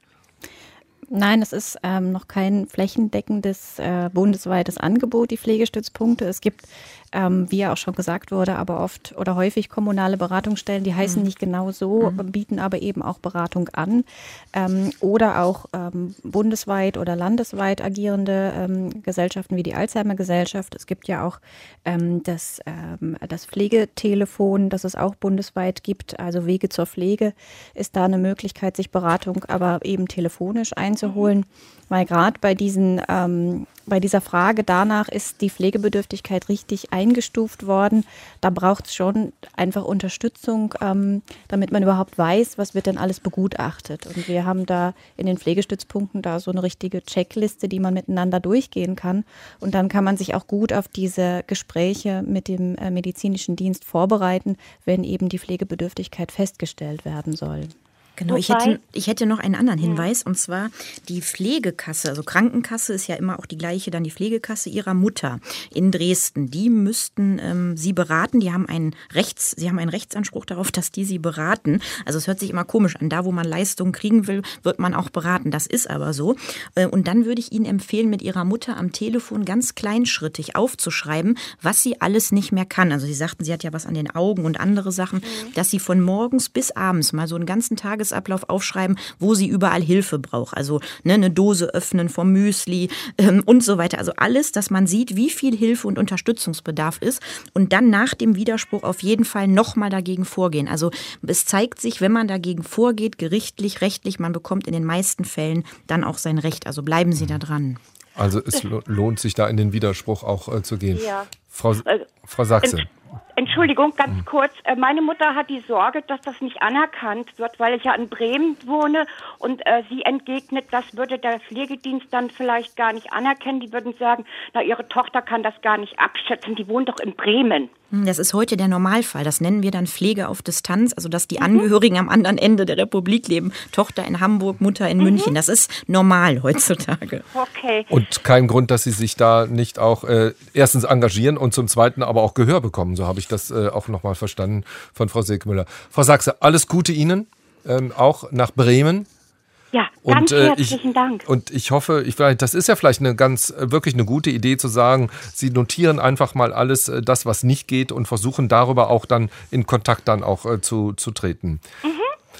Nein, es ist ähm, noch kein flächendeckendes äh, bundesweites Angebot, die Pflegestützpunkte. Es gibt, ähm, wie ja auch schon gesagt wurde, aber oft oder häufig kommunale Beratungsstellen, die heißen mhm. nicht genau so, mhm. bieten aber eben auch Beratung an. Ähm, oder auch ähm, bundesweit oder landesweit agierende ähm, Gesellschaften wie die Alzheimer-Gesellschaft. Es gibt ja auch ähm, das, ähm, das Pflegetelefon, das es auch bundesweit gibt. Also Wege zur Pflege ist da eine Möglichkeit, sich Beratung aber eben telefonisch einzuholen. zu holen, weil gerade bei diesen, ähm, bei dieser Frage danach, ist die Pflegebedürftigkeit richtig eingestuft worden, da braucht es schon einfach Unterstützung, ähm, damit man überhaupt weiß, was wird denn alles begutachtet. Und wir haben da in den Pflegestützpunkten da so eine richtige Checkliste, die man miteinander durchgehen kann. Und dann kann man sich auch gut auf diese Gespräche mit dem äh, medizinischen Dienst vorbereiten, wenn eben die Pflegebedürftigkeit festgestellt werden soll. Genau, ich hätte, ich hätte noch einen anderen Hinweis, und zwar die Pflegekasse, also Krankenkasse ist ja immer auch die gleiche, dann die Pflegekasse ihrer Mutter in Dresden. Die müssten ähm, sie beraten, die haben einen Rechts, sie haben einen Rechtsanspruch darauf, dass die sie beraten. Also es hört sich immer komisch an, da wo man Leistungen kriegen will, wird man auch beraten. Das ist aber so. Und dann würde ich Ihnen empfehlen, mit Ihrer Mutter am Telefon ganz kleinschrittig aufzuschreiben, was sie alles nicht mehr kann. Also Sie sagten, sie hat ja was an den Augen und andere Sachen, mhm. dass sie von morgens bis abends mal so einen ganzen Tages Ablauf aufschreiben, wo sie überall Hilfe braucht. Also ne, eine Dose öffnen vom Müsli ähm, und so weiter. Also alles, dass man sieht, wie viel Hilfe und Unterstützungsbedarf ist und dann nach dem Widerspruch auf jeden Fall nochmal dagegen vorgehen. Also es zeigt sich, wenn man dagegen vorgeht, gerichtlich, rechtlich, man bekommt in den meisten Fällen dann auch sein Recht. Also bleiben Sie da dran. Also es lohnt sich da in den Widerspruch auch äh, zu gehen. Ja. Frau, Frau Sachse. Entschuldigung, ganz kurz. Meine Mutter hat die Sorge, dass das nicht anerkannt wird, weil ich ja in Bremen wohne und äh, sie entgegnet, das würde der Pflegedienst dann vielleicht gar nicht anerkennen. Die würden sagen, na, ihre Tochter kann das gar nicht abschätzen, die wohnt doch in Bremen. Das ist heute der Normalfall. Das nennen wir dann Pflege auf Distanz, also dass die Angehörigen am anderen Ende der Republik leben. Tochter in Hamburg, Mutter in mhm. München. Das ist normal heutzutage. Okay. Und kein Grund, dass Sie sich da nicht auch äh, erstens engagieren und zum Zweiten aber auch Gehör bekommen. So habe ich das äh, auch nochmal verstanden von Frau Segmüller. Frau Sachse, alles Gute Ihnen, ähm, auch nach Bremen. Ja, ganz und, äh, herzlichen ich, Dank. Und ich hoffe, ich, das ist ja vielleicht eine ganz, wirklich eine gute Idee zu sagen, Sie notieren einfach mal alles, das, was nicht geht und versuchen darüber auch dann in Kontakt dann auch äh, zu, zu treten. Mhm.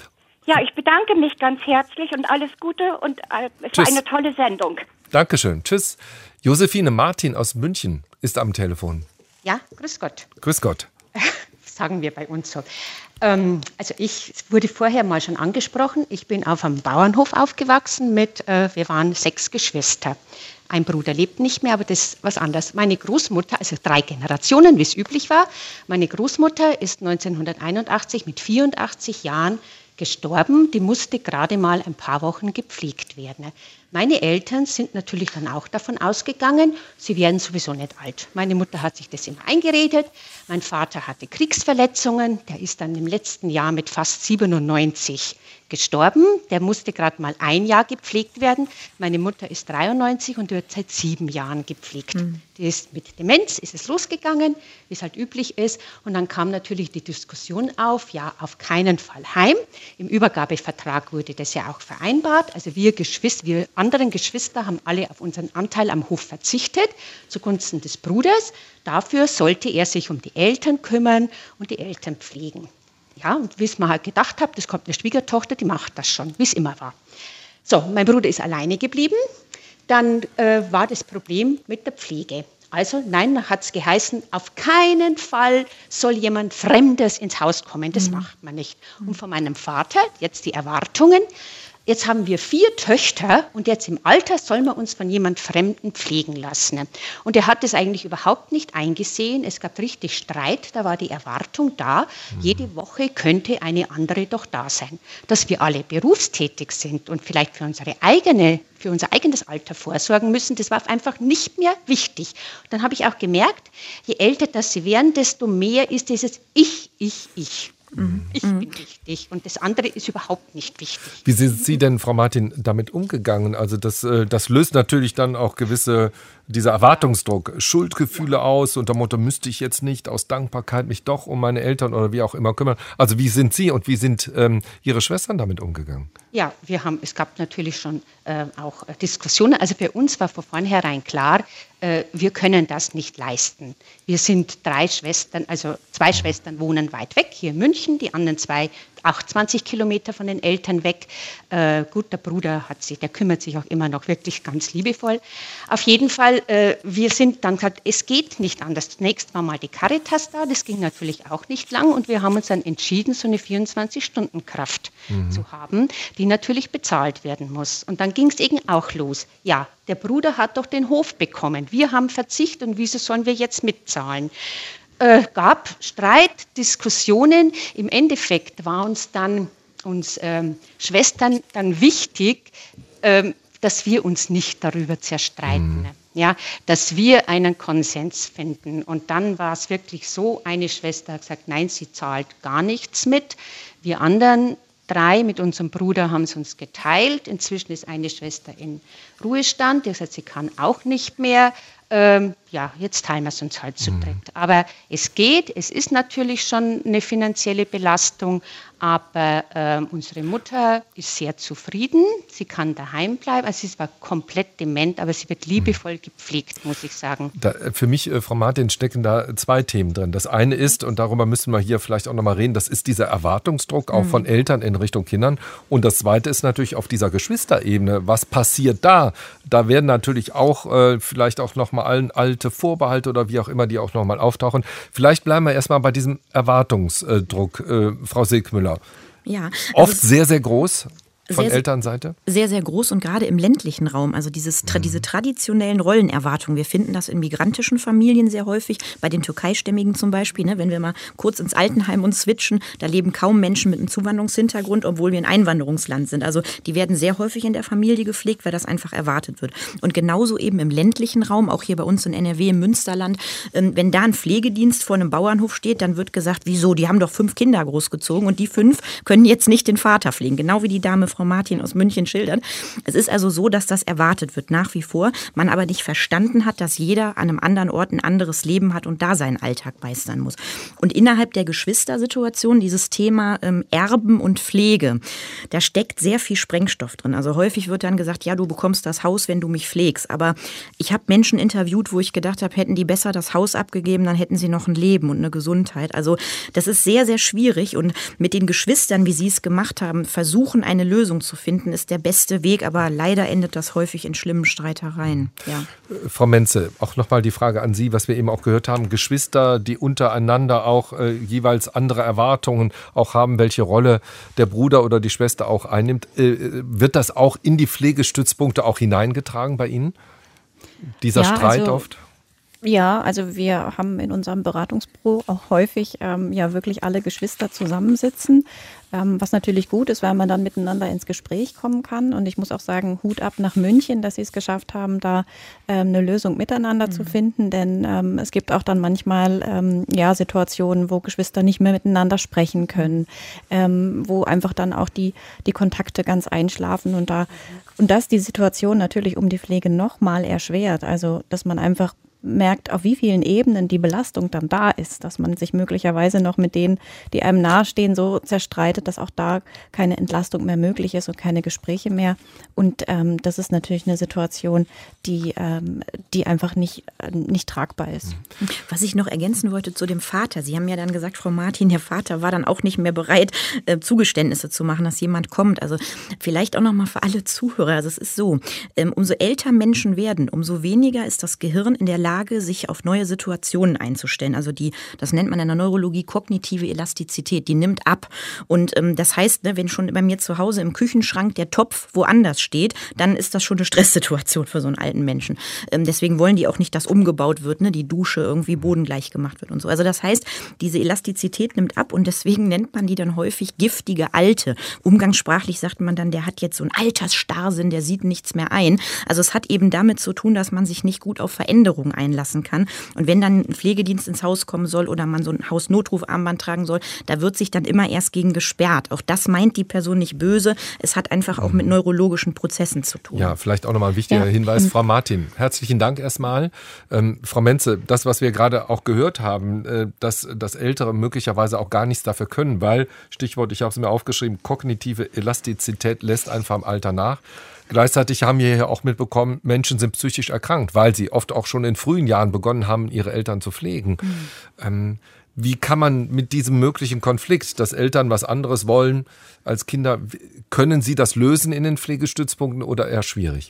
Ja, ich bedanke mich ganz herzlich und alles Gute und äh, es Tschüss. War eine tolle Sendung. Dankeschön. Tschüss. Josephine Martin aus München ist am Telefon. Ja, grüß Gott. Grüß Gott. sagen wir bei uns so. Ähm, also ich, es wurde vorher mal schon angesprochen, ich bin auf einem Bauernhof aufgewachsen mit, äh, wir waren sechs Geschwister. Ein Bruder lebt nicht mehr, aber das ist was anderes. Meine Großmutter, also drei Generationen, wie es üblich war, meine Großmutter ist neunzehnhunderteinundachtzig mit vierundachtzig Jahren gestorben. Die musste gerade mal ein paar Wochen gepflegt werden. Meine Eltern sind natürlich dann auch davon ausgegangen, sie werden sowieso nicht alt. Meine Mutter hat sich das immer eingeredet. Mein Vater hatte Kriegsverletzungen. Der ist dann im letzten Jahr mit fast siebenundneunzig gestorben. Der musste gerade mal ein Jahr gepflegt werden. Meine Mutter ist dreiundneunzig und wird seit sieben Jahren gepflegt. Mhm. Die ist mit Demenz, ist es losgegangen, wie es halt üblich ist. Und dann kam natürlich die Diskussion auf, ja, auf keinen Fall heim. Im Übergabevertrag wurde das ja auch vereinbart. Also wir Geschwister, wir anderen Geschwister haben alle auf unseren Anteil am Hof verzichtet, zugunsten des Bruders. Dafür sollte er sich um die Eltern kümmern und die Eltern pflegen. Ja, und wie es mir halt gedacht habe, das kommt eine Schwiegertochter, die macht das schon, wie es immer war. So, mein Bruder ist alleine geblieben. Dann äh, war das Problem mit der Pflege. Also nein, hat es geheißen, auf keinen Fall soll jemand Fremdes ins Haus kommen. Das mhm. macht man nicht. Und von meinem Vater, jetzt die Erwartungen, jetzt haben wir vier Töchter und jetzt im Alter sollen wir uns von jemand Fremden pflegen lassen. Und er hat es eigentlich überhaupt nicht eingesehen. Es gab richtig Streit, da war die Erwartung da, mhm. jede Woche könnte eine andere doch da sein. Dass wir alle berufstätig sind und vielleicht für unsere eigene, für unser eigenes Alter vorsorgen müssen, das war einfach nicht mehr wichtig. Und dann habe ich auch gemerkt, je älter das sie werden, desto mehr ist dieses Ich, Ich, Ich. Ich bin wichtig und das andere ist überhaupt nicht wichtig. Wie sind Sie denn, Frau Martin, damit umgegangen? Also das, das löst natürlich dann auch gewisse, dieser Erwartungsdruck, Schuldgefühle aus, unter dem Motto, müsste ich jetzt nicht aus Dankbarkeit mich doch um meine Eltern oder wie auch immer kümmern. Also wie sind Sie und wie sind ähm, Ihre Schwestern damit umgegangen? Ja, wir haben, es gab natürlich schon äh, auch Diskussionen. Also bei uns war von vornherein klar, äh, wir können das nicht leisten. Wir sind drei Schwestern, also zwei Schwestern wohnen weit weg, hier in München, die anderen zwei achtundzwanzig Kilometer von den Eltern weg. Äh, gut, der Bruder hat sich, der kümmert sich auch immer noch wirklich ganz liebevoll. Auf jeden Fall, äh, wir sind dann gesagt, es geht nicht anders. Zunächst war mal die Caritas da, das ging natürlich auch nicht lang und wir haben uns dann entschieden, so eine vierundzwanzig-Stunden-Kraft mhm. zu haben, die natürlich bezahlt werden muss. Und dann ging es eben auch los. Ja, der Bruder hat doch den Hof bekommen. Wir haben Verzicht und wieso sollen wir jetzt mitzahlen? Äh, gab Streit, Diskussionen. Im Endeffekt war uns dann, uns ähm, Schwestern dann wichtig, ähm, dass wir uns nicht darüber zerstreiten. Mhm. Ja, dass wir einen Konsens finden. Und dann war es wirklich so, eine Schwester hat gesagt, nein, sie zahlt gar nichts mit. Wir anderen drei mit unserem Bruder haben es uns geteilt. Inzwischen ist eine Schwester in Ruhestand, die hat gesagt, sie kann auch nicht mehr. Ähm, ja, jetzt teilen wir es uns halt zu dritt. Aber es geht, es ist natürlich schon eine finanzielle Belastung, aber äh, unsere Mutter ist sehr zufrieden, sie kann daheim bleiben, also sie ist zwar komplett dement, aber sie wird liebevoll gepflegt, muss ich sagen. Da, für mich, äh, Frau Martin, stecken da zwei Themen drin. Das eine ist, und darüber müssen wir hier vielleicht auch nochmal reden, das ist dieser Erwartungsdruck auch mhm. von Eltern in Richtung Kindern. Und das zweite ist natürlich auf dieser Geschwisterebene, was passiert da? Da werden natürlich auch äh, vielleicht auch nochmal allen alte Vorbehalte oder wie auch immer, die auch nochmal auftauchen. Vielleicht bleiben wir erstmal bei diesem Erwartungsdruck, äh, Frau Silkmüller. Ja, also oft sehr, sehr groß. Von sehr, Elternseite? Sehr, sehr groß und gerade im ländlichen Raum. Also dieses, mhm. diese traditionellen Rollenerwartungen. Wir finden das in migrantischen Familien sehr häufig, bei den Türkeistämmigen zum Beispiel. Ne? Wenn wir mal kurz ins Altenheim uns switchen, da leben kaum Menschen mit einem Zuwanderungshintergrund, obwohl wir ein Einwanderungsland sind. Also die werden sehr häufig in der Familie gepflegt, weil das einfach erwartet wird. Und genauso eben im ländlichen Raum, auch hier bei uns in N R W, im Münsterland, wenn da ein Pflegedienst vor einem Bauernhof steht, dann wird gesagt, wieso, die haben doch fünf Kinder großgezogen und die fünf können jetzt nicht den Vater pflegen. Genau wie die Dame Frau Martin aus München schildert. Es ist also so, dass das erwartet wird nach wie vor, man aber nicht verstanden hat, dass jeder an einem anderen Ort ein anderes Leben hat und da seinen Alltag meistern muss. Und innerhalb der Geschwistersituation dieses Thema ähm, Erben und Pflege, da steckt sehr viel Sprengstoff drin. Also häufig wird dann gesagt, ja, du bekommst das Haus, wenn du mich pflegst. Aber ich habe Menschen interviewt, wo ich gedacht habe, hätten die besser das Haus abgegeben, dann hätten sie noch ein Leben und eine Gesundheit. Also das ist sehr, sehr schwierig und mit den Geschwistern, wie sie es gemacht haben, versuchen, eine Lösung Lösung zu finden, ist der beste Weg, aber leider endet das häufig in schlimmen Streitereien. Ja. Frau Menze, auch nochmal die Frage an Sie, was wir eben auch gehört haben. Geschwister, die untereinander auch äh, jeweils andere Erwartungen auch haben, welche Rolle der Bruder oder die Schwester auch einnimmt. Äh, wird das auch in die Pflegestützpunkte auch hineingetragen bei Ihnen? Dieser ja, Streit also oft? Ja, also wir haben in unserem Beratungsbüro auch häufig ähm, ja wirklich alle Geschwister zusammensitzen, ähm, was natürlich gut ist, weil man dann miteinander ins Gespräch kommen kann. Und ich muss auch sagen, Hut ab nach München, dass sie es geschafft haben, da ähm, eine Lösung miteinander mhm. zu finden. Denn ähm, es gibt auch dann manchmal ähm, ja Situationen, wo Geschwister nicht mehr miteinander sprechen können, ähm, wo einfach dann auch die, die Kontakte ganz einschlafen. Und, da, und das die Situation natürlich um die Pflege nochmal erschwert. Also dass man einfach merkt, auf wie vielen Ebenen die Belastung dann da ist, dass man sich möglicherweise noch mit denen, die einem nahestehen, so zerstreitet, dass auch da keine Entlastung mehr möglich ist und keine Gespräche mehr. Und ähm, das ist natürlich eine Situation, die, ähm, die einfach nicht, äh, nicht tragbar ist. Was ich noch ergänzen wollte zu dem Vater. Sie haben ja dann gesagt, Frau Martin, der Vater war dann auch nicht mehr bereit, äh, Zugeständnisse zu machen, dass jemand kommt. Also vielleicht auch noch mal für alle Zuhörer. Also es ist so, ähm, umso älter Menschen werden, umso weniger ist das Gehirn in der Lage, sich auf neue Situationen einzustellen. Also die, das nennt man in der Neurologie kognitive Elastizität, die nimmt ab. Und ähm, das heißt, ne, wenn schon bei mir zu Hause im Küchenschrank der Topf woanders steht, dann ist das schon eine Stresssituation für so einen alten Menschen. Ähm, deswegen wollen die auch nicht, dass umgebaut wird, ne, die Dusche irgendwie bodengleich gemacht wird und so. Also das heißt, diese Elastizität nimmt ab und deswegen nennt man die dann häufig giftige Alte. Umgangssprachlich sagt man dann, der hat jetzt so einen Altersstarrsinn, der sieht nichts mehr ein. Also es hat eben damit zu tun, dass man sich nicht gut auf Veränderungen einlassen kann. Und wenn dann ein Pflegedienst ins Haus kommen soll oder man so ein Hausnotrufarmband tragen soll, da wird sich dann immer erst gegen gesperrt. Auch das meint die Person nicht böse. Es hat einfach auch mit neurologischen Prozessen zu tun. Ja, vielleicht auch nochmal ein wichtiger ja. Hinweis. Frau Martin, herzlichen Dank erstmal. Ähm, Frau Menze, das, was wir gerade auch gehört haben, äh, dass, dass Ältere möglicherweise auch gar nichts dafür können, weil, Stichwort, ich habe es mir aufgeschrieben, kognitive Elastizität lässt einfach im Alter nach. Gleichzeitig haben wir hier auch mitbekommen, Menschen sind psychisch erkrankt, weil sie oft auch schon in frühen Jahren begonnen haben, ihre Eltern zu pflegen. Mhm. Ähm, wie kann man mit diesem möglichen Konflikt, dass Eltern was anderes wollen als Kinder, können Sie das lösen in den Pflegestützpunkten oder eher schwierig?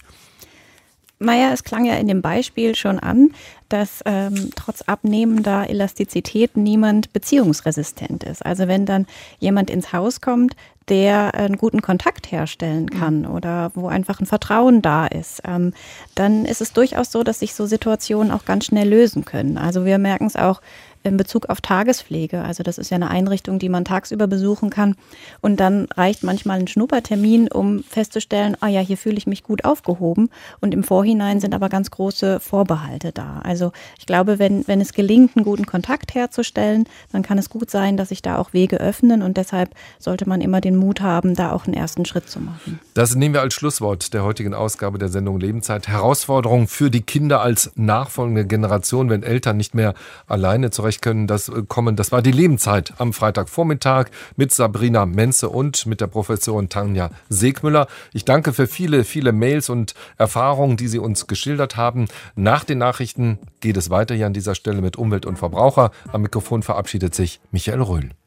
Naja, es klang ja in dem Beispiel schon an, dass ähm, trotz abnehmender Elastizität niemand beziehungsresistent ist. Also wenn dann jemand ins Haus kommt, der einen guten Kontakt herstellen kann mhm. oder wo einfach ein Vertrauen da ist, ähm, dann ist es durchaus so, dass sich so Situationen auch ganz schnell lösen können. Also wir merken es auch in Bezug auf Tagespflege. Also das ist ja eine Einrichtung, die man tagsüber besuchen kann. Und dann reicht manchmal ein Schnuppertermin, um festzustellen, ah ja, hier fühle ich mich gut aufgehoben. Und im Vorhinein sind aber ganz große Vorbehalte da. Also ich glaube, wenn, wenn es gelingt, einen guten Kontakt herzustellen, dann kann es gut sein, dass sich da auch Wege öffnen. Und deshalb sollte man immer den Mut haben, da auch einen ersten Schritt zu machen. Das nehmen wir als Schlusswort der heutigen Ausgabe der Sendung Lebenszeit. Herausforderungen für die Kinder als nachfolgende Generation, wenn Eltern nicht mehr alleine zurecht können das kommen. Das war die Lebenszeit am Freitagvormittag mit Sabrina Menze und mit der Professorin Tanja Segmüller. Ich danke für viele, viele Mails und Erfahrungen, die Sie uns geschildert haben. Nach den Nachrichten geht es weiter hier an dieser Stelle mit Umwelt und Verbraucher. Am Mikrofon verabschiedet sich Michael Röhl.